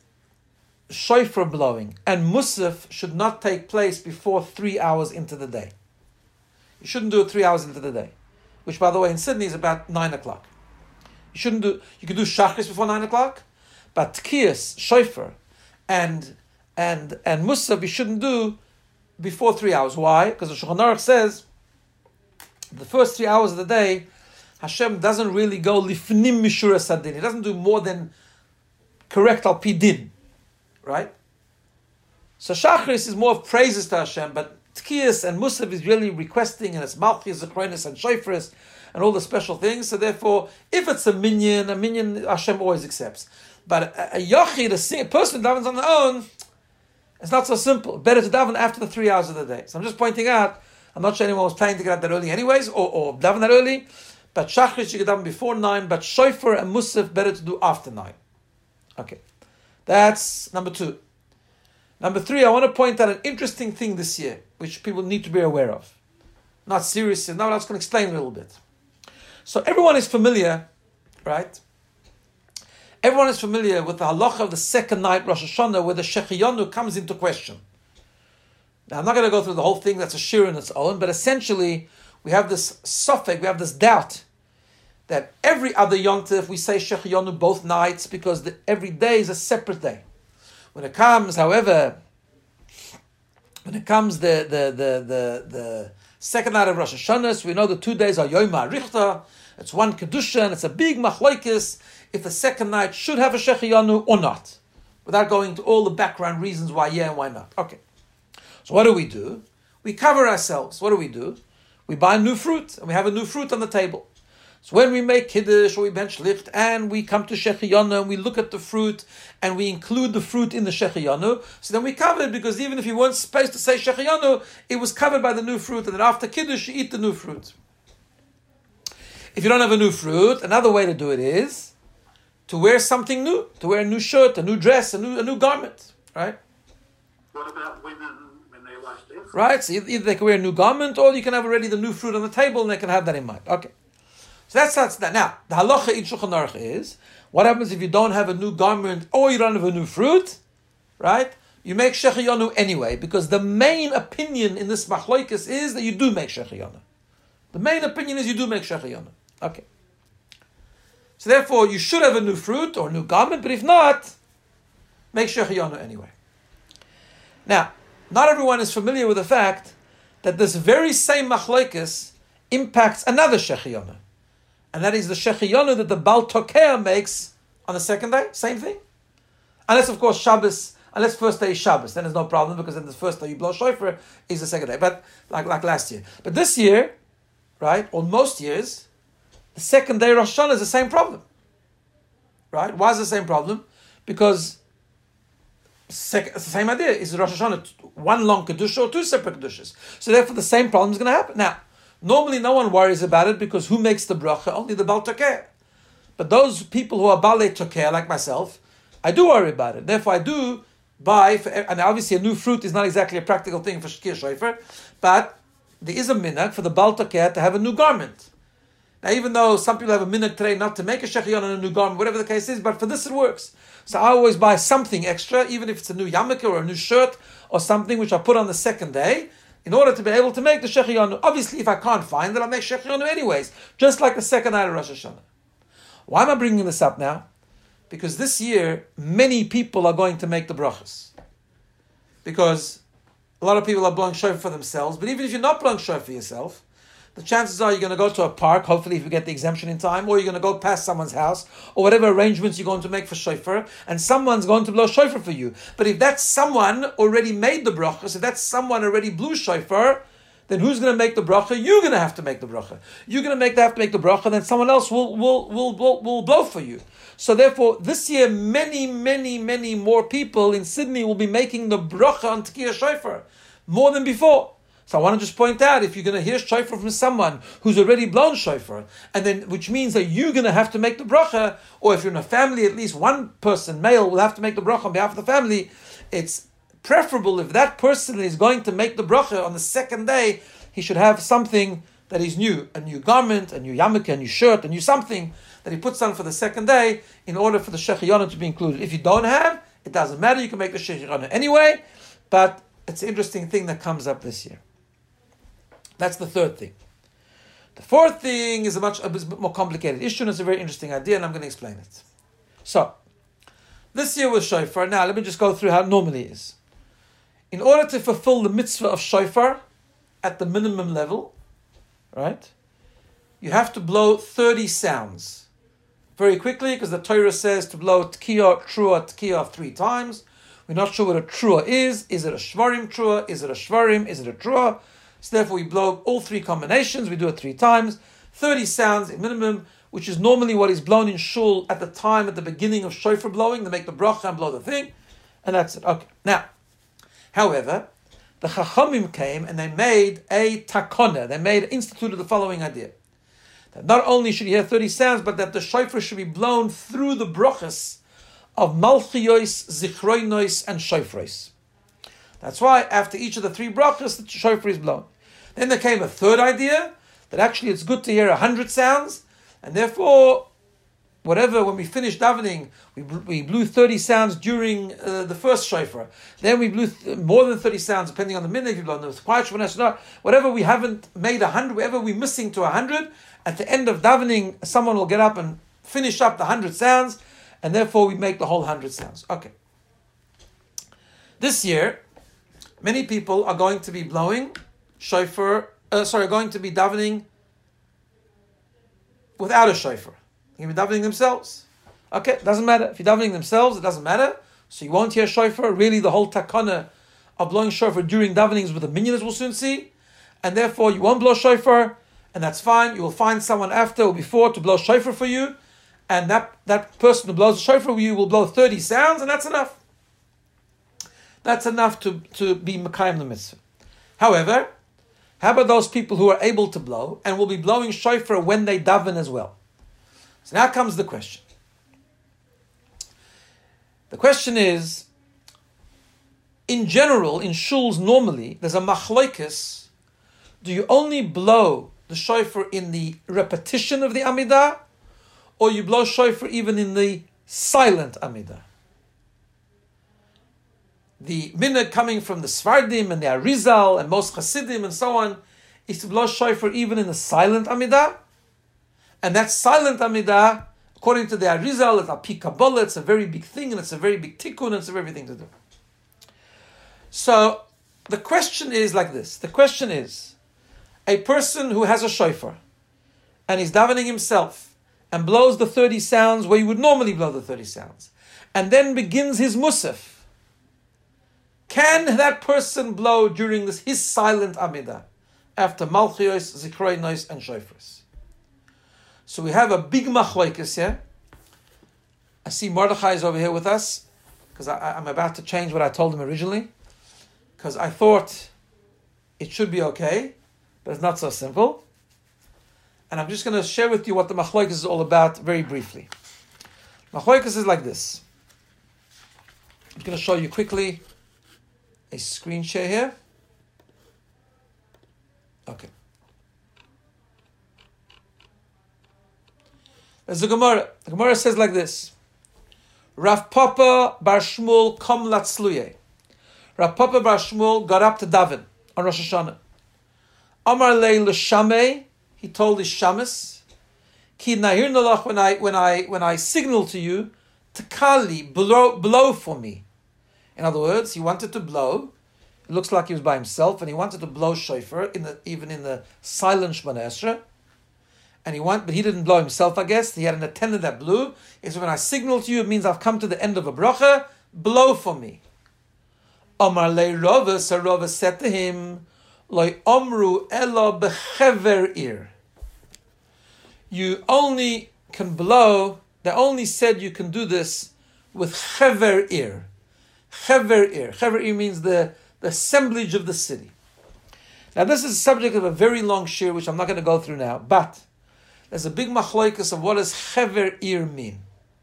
shofar blowing and musaf should not take place before three hours into the day. You shouldn't do it three hours into the day, which, by the way, in Sydney is about nine o'clock. You shouldn't do. You could do shachris before nine o'clock, but tkiyas, shofar, and and and musaf you shouldn't do before three hours. Why? Because the Shulchan Aruch says the first three hours of the day, Hashem doesn't really go lifnim mishura sadin. He doesn't do more than correct al pi din, right? So Shachris is more of praises to Hashem, but Tkiyas and Musaf is really requesting, and it's Malchis, Zakronis, and Shofris, and all the special things. So therefore, if it's a minyan, a minyan Hashem always accepts. But a, a yachid, a, sing, a person who davens on their own, it's not so simple. Better to daven after the three hours of the day. So I'm just pointing out, I'm not sure anyone was planning to get out that early anyways, or, or daven that early, but Shachris you can daven before nine, but Shofar and Musaf better to do after nine. Okay. That's number two. Number three, I want to point out an interesting thing this year, which people need to be aware of. Not serious, now I'm just going to explain a little bit. So everyone is familiar, right? Everyone is familiar with the halacha of the second night, Rosh Hashanah, where the Shechiyanu comes into question. Now, I'm not going to go through the whole thing, that's a shir in its own, but essentially, we have this suffix, we have this doubt, that every other Yom Tov, we say Shechiyanu both nights, because the, every day is a separate day. When it comes, however, when it comes the the the the, the second night of Rosh Hashanah, so we know the two days are Yom HaRichta, it's one Kedusha, and it's a big machlokes if the second night should have a Shechiyanu or not, without going into all the background reasons why yeah and why not. Okay. So what do we do? We cover ourselves. What do we do? We buy new fruit, and we have a new fruit on the table. So when we make Kiddush or we bench licht and we come to Shechiyanu and we look at the fruit and we include the fruit in the Shechiyanu, so then we cover it, because even if you weren't supposed to say Shechiyanu, it was covered by the new fruit, and then after Kiddush you eat the new fruit. If you don't have a new fruit, another way to do it is to wear something new, to wear a new shirt, a new dress, a new a new garment, right? What about women when they wash their fruit? Right, so either they can wear a new garment or you can have already the new fruit on the table and they can have that in mind. Okay. So that's, that's that. Now, the halacha in Shulchan Aruch is, what happens if you don't have a new garment or you don't have a new fruit, right? You make Shechiyanu anyway, because the main opinion in this machlokes is that you do make Shechiyanu. The main opinion is you do make Shechiyanu. Okay. So therefore, you should have a new fruit or a new garment, but if not, make Shechianu anyway. Now, not everyone is familiar with the fact that this very same machlokes impacts another Shechianu. And that is the Shechianu that the Baal Tokea makes on the second day. Same thing. Unless, of course, Shabbos, unless first day is Shabbos, then there's no problem because then the first day you blow shofar is the second day. But like, like last year. But this year, right, or most years, the second day Rosh Hashanah is the same problem. Right? Why is it the same problem? Because sec- it's the same idea. Is Rosh Hashanah one long Kedusha or two separate Kedushas? So therefore the same problem is going to happen. Now, normally no one worries about it because who makes the bracha? Only the Baal Tokeh. But those people who are Balei Tokeh, like myself, I do worry about it. Therefore I do buy, for, and obviously a new fruit is not exactly a practical thing for Shkir Shofar, but there is a minhag for the Baal Tokeh to have a new garment. Now, even though some people have a minhag today not to make a shechion on a new garment, whatever the case is, but for this it works. So I always buy something extra, even if it's a new yarmulke or a new shirt or something which I put on the second day, in order to be able to make the shechion. Obviously, if I can't find it, I'll make shechion anyways, just like the second night of Rosh Hashanah. Why am I bringing this up now? Because this year, many people are going to make the brachas. Because a lot of people are blowing shofar for themselves, but even if you're not blowing shofar for yourself, the chances are you're going to go to a park, hopefully if you get the exemption in time, or you're going to go past someone's house, or whatever arrangements you're going to make for shofar, and someone's going to blow shofar for you. But if that someone already made the brachas, if that someone already blew shofar, then who's going to make the bracha? You're going to have to make the bracha. You're going to make have to make the bracha, then someone else will will will will, will blow for you. So therefore, this year, many, many, many more people in Sydney will be making the bracha on Tekiyah Shofar, more than before. So I want to just point out, if you're going to hear shofar from someone who's already blown shofar, and then which means that you're going to have to make the bracha, or if you're in a family, at least one person, male, will have to make the bracha on behalf of the family, it's preferable if that person is going to make the bracha on the second day, he should have something that is new, a new garment, a new yarmulke, a new shirt, a new something that he puts on for the second day in order for the shechiona to be included. If you don't have, it doesn't matter, you can make the shechiona anyway, but it's an interesting thing that comes up this year. That's the third thing. The fourth thing is a much a bit more complicated issue, and it's a very interesting idea, and I'm going to explain it. So, this year with shofar, now let me just go through how it normally is. In order to fulfill the mitzvah of shofar at the minimum level, right, you have to blow thirty sounds. Very quickly, because the Torah says to blow tkiyah, trua, tkiyah three times. We're not sure what a trua is. Is it a shvarim trua? Is it a shvarim? Is it a trua? So therefore we blow all three combinations. We do it three times. thirty sounds at minimum, which is normally what is blown in shul at the time, at the beginning of shofar blowing. They make the bracha and blow the thing. And that's it. Okay. Now, however, the Chachamim came and they made a takona. They made, instituted the following idea. That not only should you hear thirty sounds, but that the shofar should be blown through the brachas of Malchiyos, Zichroinos, and Shofros. That's why after each of the three brachas, the shofar is blown. Then there came a third idea, that actually it's good to hear a hundred sounds, and therefore, whatever, when we finished davening, we, we blew thirty sounds during uh, the first shofar. Then we blew th- more than thirty sounds, depending on the minute, if you blow the quiet shofar, whatever we haven't made a hundred, whatever we're missing to a hundred, at the end of davening, someone will get up and finish up the hundred sounds, and therefore we make the whole hundred sounds. Okay. This year, many people are going to be blowing shofar, uh, sorry, going to be davening without a shofar. They're going to be davening themselves. Okay, doesn't matter. If you're davening themselves, it doesn't matter. So you won't hear shofar. Really, the whole takana of blowing shofar during davening is with the minion, as we'll soon see. And therefore, you won't blow shofar, and that's fine. You will find someone after or before to blow shofar for you, and that, that person who blows shofar for you will blow thirty sounds, and that's enough. That's enough to, to be Mekayim the mitzvah. However, how about those people who are able to blow and will be blowing shofar when they daven as well? So now comes the question. The question is, in general, in shuls normally, there's a machlokes. Do you only blow the shofar in the repetition of the Amidah, or you blow shofar even in the silent Amidah? The minhag coming from the Sfardim and the Arizal and most Hasidim and so on is to blow shofar even in the silent Amidah. And that silent Amidah, According to the Arizal, it's Api Kabbalah, it's a very big thing, and it's a very big tikkun, and it's a very big thing to do. So, the question is like this. The question is, a person who has a shofar, and he's davening himself, and blows the thirty sounds where you would normally blow the thirty sounds, and then begins his musaf, can that person blow during this his silent Amidah, after Malchios, Zikroinos, and Shofars? So we have a big machlokes here. I see Mordechai is over here with us, because I'm about to change what I told him originally, because I thought it should be okay, but it's not so simple. And I'm just going to share with you what the machlokes is all about very briefly. Machlokes is like this. I'm going to show you quickly a screen share here. Okay. There's the Gemara. The Gemara says like this. Rav Papa Bar Shmuel Kom Latzluye. Rav Papa Bar Shmuel got up to daven on Rosh Hashanah. Amar Lei L'Shamei, he told his shamus, Ki Nahir Nalach, when I when I when I signal to you, Takali, blow blow for me. In other words, he wanted to blow. It looks like he was by himself, and he wanted to blow shofar in the even in the silent Shemona Esrei. And he want, but he didn't blow himself, I guess. He had an attendant that blew. He said, when I signal to you, it means I've come to the end of a bracha. Blow for me. Omar le Rava, so Rava said to him, Loi omru elo bechever ir. You only can blow, they only said you can do this with chever ir. Chever ir. Chever ir means the, the assemblage of the city. Now this is the subject of a very long shir, which I'm not going to go through now, but there's a big machlokes of what does chever ir mean.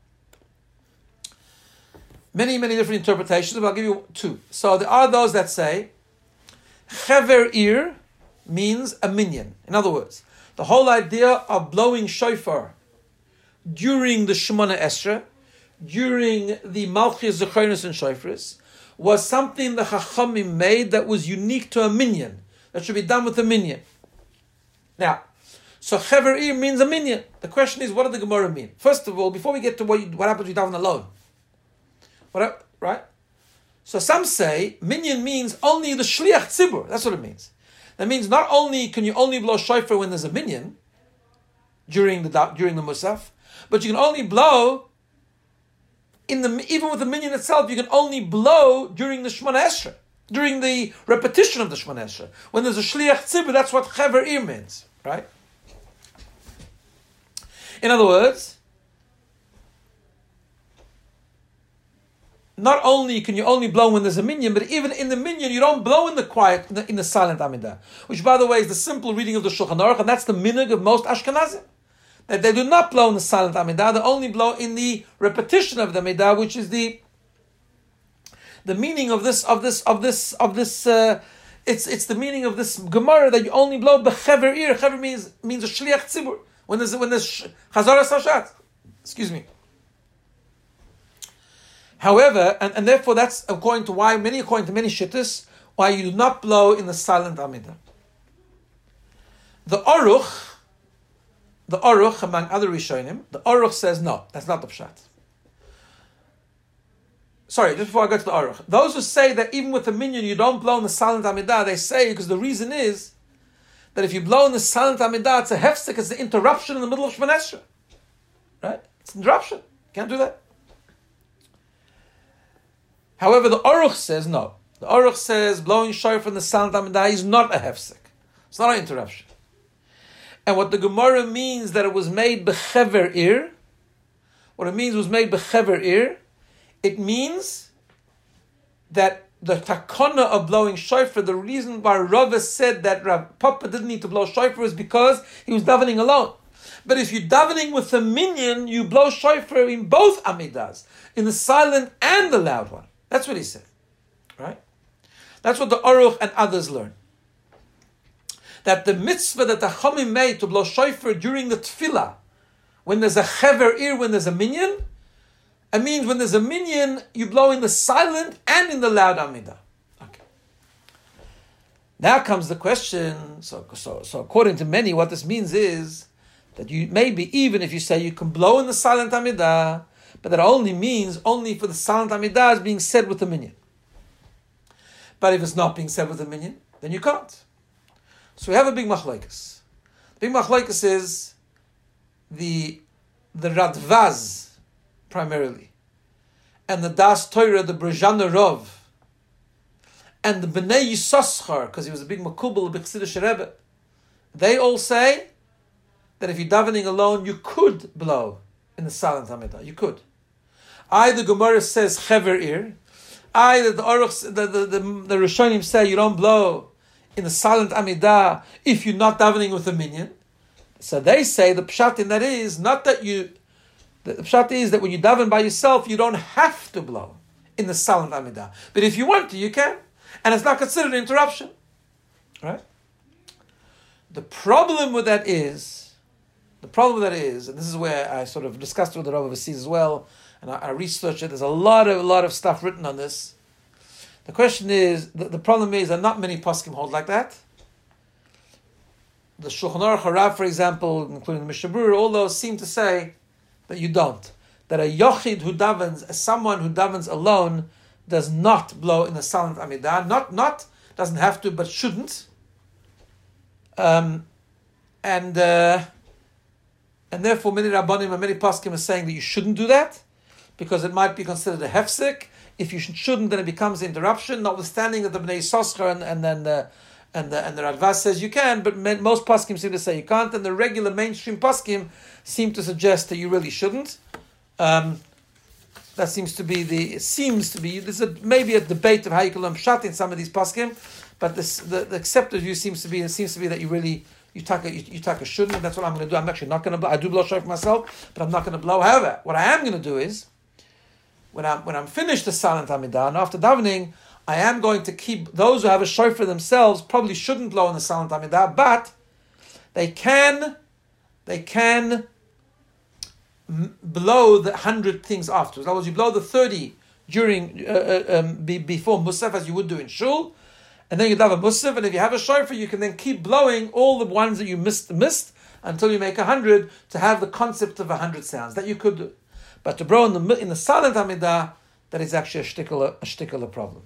Many, many different interpretations, but I'll give you two. So there are those that say chever ir means a minyan. In other words, the whole idea of blowing shofar during the Shemona Esrei, during the Malchus, Zechronos, and Shofars, was something the Chachamim made that was unique to a minyan, that should be done with a minyan. Now, so chever ir means a minyan. The question is, what does the Gemara mean? First of all, before we get to what, you, what happens when you daven alone, what, right? So some say minyan means only the shliach tzibur. That's what it means. That means not only can you only blow shofar when there's a minyan during the during the musaf, but you can only blow in the even with the minyan itself. You can only blow during the Shemona Esrei, during the repetition of the Shemona Esrei. When there's a shliach tzibur, that's what chever ir means, right? In other words, not only can you only blow when there's a minyan, but even in the minyan, you don't blow in the quiet, in the, in the silent Amidah. Which, by the way, is the simple reading of the Shulchan Aruch, and that's the minhag of most Ashkenazim. That they do not blow in the silent Amidah, they only blow in the repetition of the Amidah, which is the the meaning of this, of this, of this, of this, uh, it's it's the meaning of this Gemara that you only blow b'chever ir. Chever means, means a shliach tzibur. When there's, when there's chazara sashat. Excuse me. However, and, and therefore that's according to why, many according to many shittas, why you do not blow in the silent Amidah. The Aruch, the Aruch, among other Rishonim, the Aruch says no, that's not the pshat. Sorry, just before I go to the Aruch. Those who say that even with the minyan you don't blow in the silent Amidah, they say, because the reason is that if you blow in the silent Amidah, it's a hefsek, it's the interruption in the middle of Shemona Esrei. Right? It's an interruption. You can't do that. However, the Aruch says no. The Aruch says blowing shofar in the silent Amidah is not a hefsek. It's not an interruption. And what the Gemara means that it was made b'chever ir, what it means was made b'chever ir, it means that the takana of blowing shofar, the reason why Rava said that Rav Papa didn't need to blow shofar is because he was davening alone. But if you're davening with a minyan, you blow shofar in both Amidas, in the silent and the loud one. That's what he said, right? That's what the Aruch and others learn. That the mitzvah that the Chachamim made to blow shofar during the tefillah, when there's a chever ir, when there's a minyan, it means when there's a minyan, you blow in the silent and in the loud Amidah. Okay. Now comes the question, so, so, so according to many, what this means is that you maybe even if you say you can blow in the silent Amidah, but that only means only for the silent Amidah is being said with the minyan. But if it's not being said with the minyan, then you can't. So we have a big machlokes. The big machlokes is the the Radvaz primarily, and the Das Torah, the Brejana Rov, and the Bnei Yissaschar, because he was a big makubal, a big Chassidish Rebbe. They all say that if you're davening alone, you could blow in the silent Amidah. You could. I, the Gemara says Chever Ir. I, the the Aruch, the the the, the Rishonim say you don't blow in the silent Amidah if you're not davening with a minyan. So they say the pshat in that is not that you. The, the pshat is that when you daven by yourself, you don't have to blow in the silent Amidah. But if you want to, you can, and it's not considered an interruption, right? The problem with that is, the problem with that is, and this is where I sort of discussed with the Rav overseas as well, and I, I researched it. There's a lot of a lot of stuff written on this. The question is, the, the problem is that not many poskim hold like that. The Shulchan Aruch Harav, for example, including the Mishnah Berurah, all those seem to say that you don't. That a yochid who davens, someone who davens alone, does not blow in the silent Amidah. Not, not doesn't have to, but shouldn't. Um, and uh, and therefore, many Rabbanim and many poskim are saying that you shouldn't do that because it might be considered a hefsek. If you shouldn't, then it becomes an interruption. Notwithstanding that the Bnei Yissaschar and, and then uh, and the and the Radvaz says you can, but most poskim seem to say you can't, and the regular mainstream poskim seem to suggest that you really shouldn't. Um, that seems to be the it seems to be there's a, maybe a debate of how you can learn pshat in some of these poskim, but this, the the accepted view seems to be it seems to be that you really you take a you, you take a shouldn't. And that's what I'm going to do. I'm actually not going to blow. I do blow shofar myself, but I'm not going to blow. However, what I am going to do is when I'm when I'm finished the silent Amidah and after davening, I am going to keep those who have a shofar themselves probably shouldn't blow in the silent Amidah, but they can they can m- blow the hundred things afterwards. In other words, you blow the thirty during uh, um, be, before Musaf as you would do in shul, and then you have a Musaf, and if you have a shofar, you can then keep blowing all the ones that you missed missed until you make a hundred to have the concept of a hundred sounds that you could do. But to blow in the in the silent Amidah, that is actually a shtickler a shtickler problem.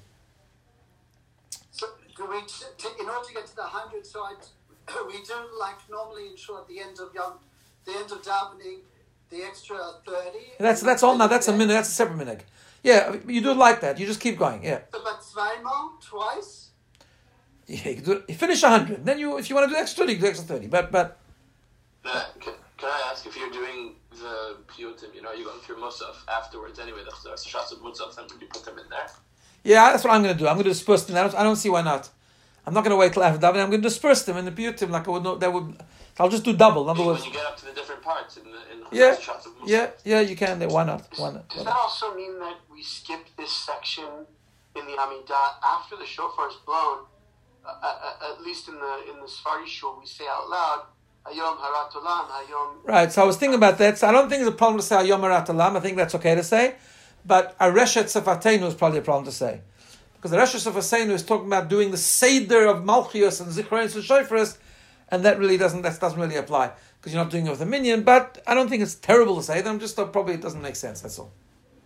So, do we, t- t- in order to get to the hundred, so I, we do like normally ensure at the end of Yom, the end of davening, the extra thirty. That's that's all now. That's a minute. That's a separate minute. Yeah, you do it like that. You just keep going. Yeah. So, but zweimal, twice. Yeah, you, do it, you finish a hundred. Then you, if you want to do extra thirty, you do extra thirty. But but. Uh, can, can I ask if you're doing the piyutim, you know, you're going through Musaf afterwards anyway, the the shots of Musaf, then would you put them in there? Yeah, that's what I'm going to do. I'm going to disperse them. I don't, I don't see why not. I'm not going to wait till after davening. I'm going to disperse them in the piyutim like I would know. That would. I'll just do double. In other words, when you get up to the different parts in the in the yeah, shots of Musaf. yeah, yeah, you can. Why not? Why not? Does Why that not? also mean that we skip this section in the Amidah after the shofar is blown? Uh, uh, at least in the in the Sfari shul, we say out loud, Hayom Harat Olam, Hayom. Right. So I was thinking about that. So I don't think it's a problem to say Hayom Harat Olam. I think that's okay to say, but Areshet Sefatenu is probably a problem to say, because the Areshet Sefatenu is talking about doing the Seder of Malchios and Zichronis and Shofaris, and that really doesn't that doesn't really apply because you're not doing it with a minyan. But I don't think it's terrible to say them. Just thought probably it doesn't make sense. That's all.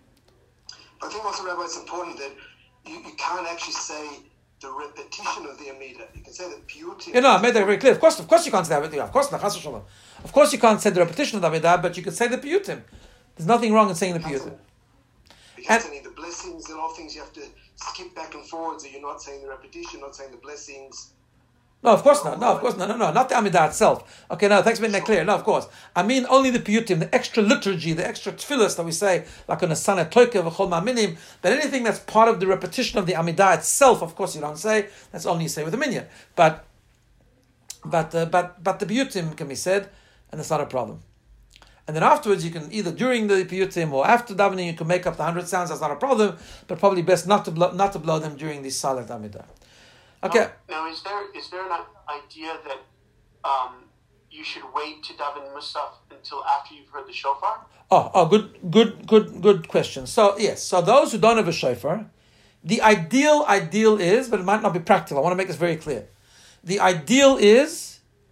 I think also, Rabbi, it's important that you, you can't actually say the repetition of the Amidah. You can say the piyutim. You know, I made that very clear. Of course, of course you can't say that. Of course, not. Of course you can't say the repetition of the Amidah, but you can say the piyutim. There's nothing wrong in saying the piyutim. You can't say the blessings. There are all things you have to skip back and forward, so you're not saying the repetition, not saying the blessings. No, of course not. No, of course not. No, no, not the Amidah itself. Okay, no, thanks for making that clear. No, of course. I mean only the piyutim, the extra liturgy, the extra tefillas that we say, like on a sana toike v'chol ma'aminim, but anything that's part of the repetition of the Amidah itself, of course you don't say. That's only you say with a minyan. But, but, uh, but, but the piyutim can be said, and that's not a problem. And then afterwards, you can either during the piyutim or after davening, you can make up the hundred sounds. That's not a problem, but probably best not to blow, not to blow them during the silent Amidah. Okay. Now, now, is there is there an idea that um, you should wait to daven Musaf until after you've heard the shofar? Oh, oh, good, good, good, good question. So yes, so those who don't have a shofar, the ideal ideal is, but it might not be practical. I want to make this very clear. The ideal is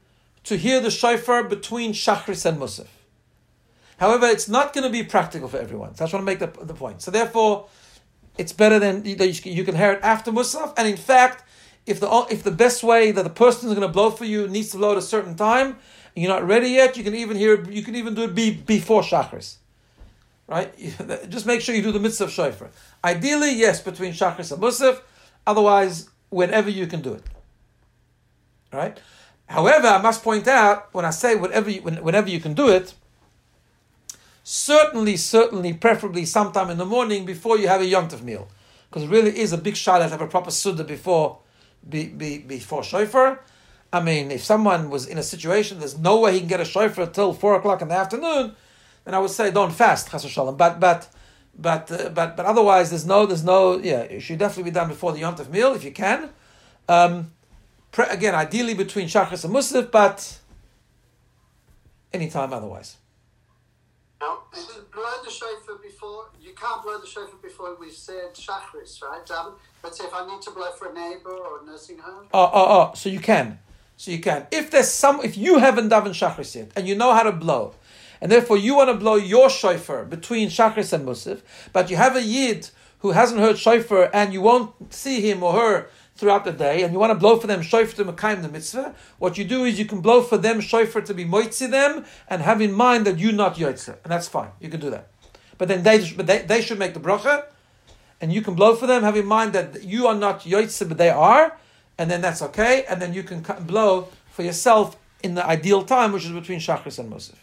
to hear the shofar between Shachris and Musaf. However, it's not going to be practical for everyone. So I just want to make the, the point. So therefore, it's better than you, you can hear it after Musaf. And in fact, if the if the best way that the person is going to blow for you needs to blow at a certain time, and you're not ready yet, you can even hear you can even do it be, before Shachris. Right? Just make sure you do the mitzvah of shofar. Ideally, yes, between Shachris and Musaf. Otherwise, whenever you can do it. All right? However, I must point out, when I say whatever you, whenever you can do it, certainly, certainly, preferably sometime in the morning before you have a Yom Tov meal. Because it really is a big shot to have a proper Suda before, be, be, before shofar. I mean, if someone was in a situation, there's no way he can get a shofar till four o'clock in the afternoon, then I would say don't fast, chas v'shalom. But, but, but, uh, but, but otherwise, there's no, there's no, yeah, it should definitely be done before the Yom Tov meal, if you can. Um, pre- again, ideally between Shachris and Musaf, but anytime otherwise. No, and then blow the shofar before, you can't blow the shofar before we said Shachris, right? Um, let's say if I need to blow for a neighbor or a nursing home. Oh, oh, oh, so you can. So you can. If there's some, if you haven't davened Shachris yet, and you know how to blow, and therefore you want to blow your shofar between Shachris and Musaf, but you have a Yid who hasn't heard shofar, and you won't see him or her throughout the day, and you want to blow for them shofar to Mekayim the mitzvah, what you do is you can blow for them shofar to be moitzi them, and have in mind that you're not yotze, and that's fine. You can do that. But then they, but they, they should make the bracha, and you can blow for them, have in mind that you are not yotze, but they are, and then that's okay, and then you can blow for yourself in the ideal time, which is between Shachris and Musaf.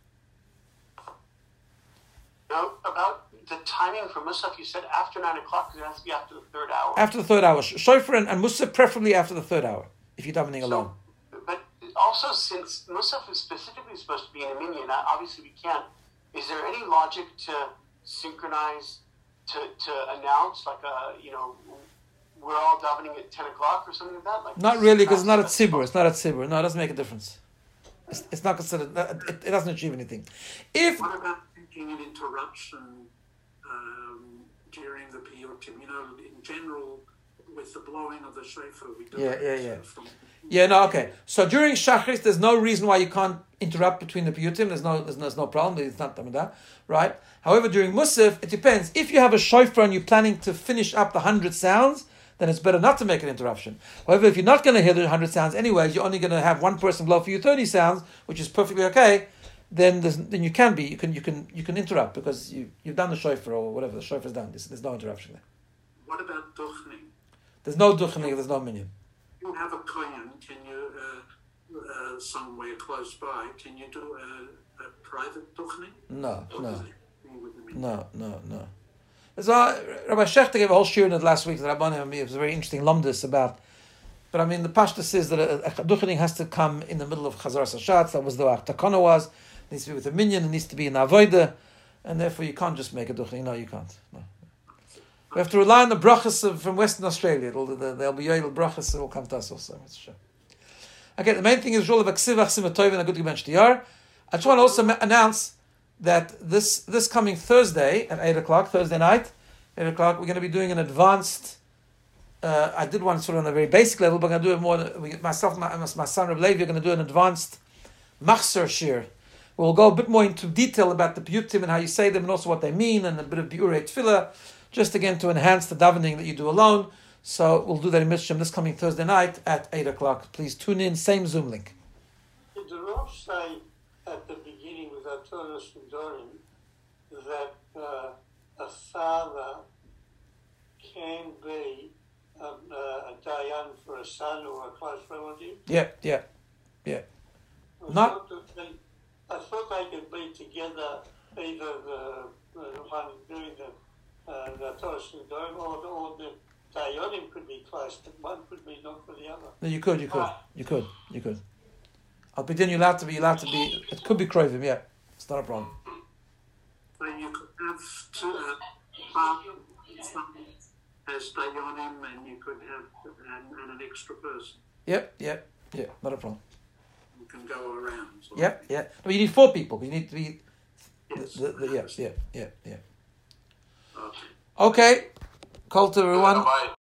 Now, about the timing for Musaf, you said after nine o'clock, because it has to be after the third hour. After the third hour. Shofar and, and Musaf preferably after the third hour, if you're davening so, alone. But also, since Musaf is specifically supposed to be in a minyan, obviously we can't. Is there any logic to synchronize, to, to announce, like, a, you know, we're all davening at ten o'clock or something like that? Like Not really, because it's not at Tzibur. It's not at Tzibur. No, it doesn't make a difference. It's, it's not considered, it, it doesn't achieve anything. If What about thinking an interruption um, during the piyutim? You know, in general, with the blowing of the shofar, we do Yeah, it yeah, yeah. from Yeah, no, okay. So during Shachris, there's no reason why you can't interrupt between the piyutim. There's no, there's no, there's no problem. It's not that, right? However, during Musaf, it depends. If you have a shofar and you're planning to finish up the hundred sounds, then it's better not to make an interruption. However, if you're not going to hear the hundred sounds anyways, you're only going to have one person blow for you thirty sounds, which is perfectly okay. Then, there's, then you can be, you can, you can, you can interrupt because you, you've done the shofar or whatever the shofar's done. There's, there's no interruption there. What about duchning? There's no duchening. There's no minyan. You have a kohen, can you, uh, uh, somewhere close by, can you do a, a private duchning? No, Or no. does it be with the minyan? No, no, no. So, Rabbi Shechter gave a whole shiur in it last week. That Rabbanim, it was a very interesting lumdus about. But I mean, the pashta says that a, a duchening has to come in the middle of Chazaras Hashatz. That was the way Takana was. It needs to be with a minyan. It needs to be in avodah, and therefore you can't just make a duchening. No, you can't. No. We have to rely on the brachas of, from Western Australia. It'll, the, there'll be yoel brachas that will come to us also. It's sure. Okay, the main thing is Rule of Aksivach Simatov and a good Gebench Diyar. I just want to also ma- announce that this this coming Thursday at eight o'clock, Thursday night, eight o'clock, we're going to be doing an advanced. Uh, I did one sort of on a very basic level, but I'm going to do it more. We, myself, my, my son Reb Levi, are going to do an advanced machzor shir. We'll go a bit more into detail about the piyutim and how you say them, and also what they mean, and a bit of biurei tefillah, just again to enhance the davening that you do alone. So we'll do that in Mitzvah this coming Thursday night at eight o'clock. Please tune in. Same Zoom link. Did the Rav say at the beginning with our Torah Sudorim that uh, a father can be a, a dayan for a son or a close relative? Yeah, yeah, yeah. I Not- thought that they, I thought they could be together, either the, the one doing the, uh, the Torah Sudorim or the, or the dayanim could be close, but one could be not for the other. No, you could, you could, you could, you could. I'll be then you're allowed to be, allowed to be. It could be krovim, yeah. It's not a problem. So you could have two, uh, half some as dayanim, and you could have and, and an extra person. Yep, yep, yeah. Not a problem. You can go around. So. Yep, yeah. No, you need four people. You need to be. Yes. The, the, yeah, yeah, yeah, yeah. Okay. Okay. Call to everyone. Bye.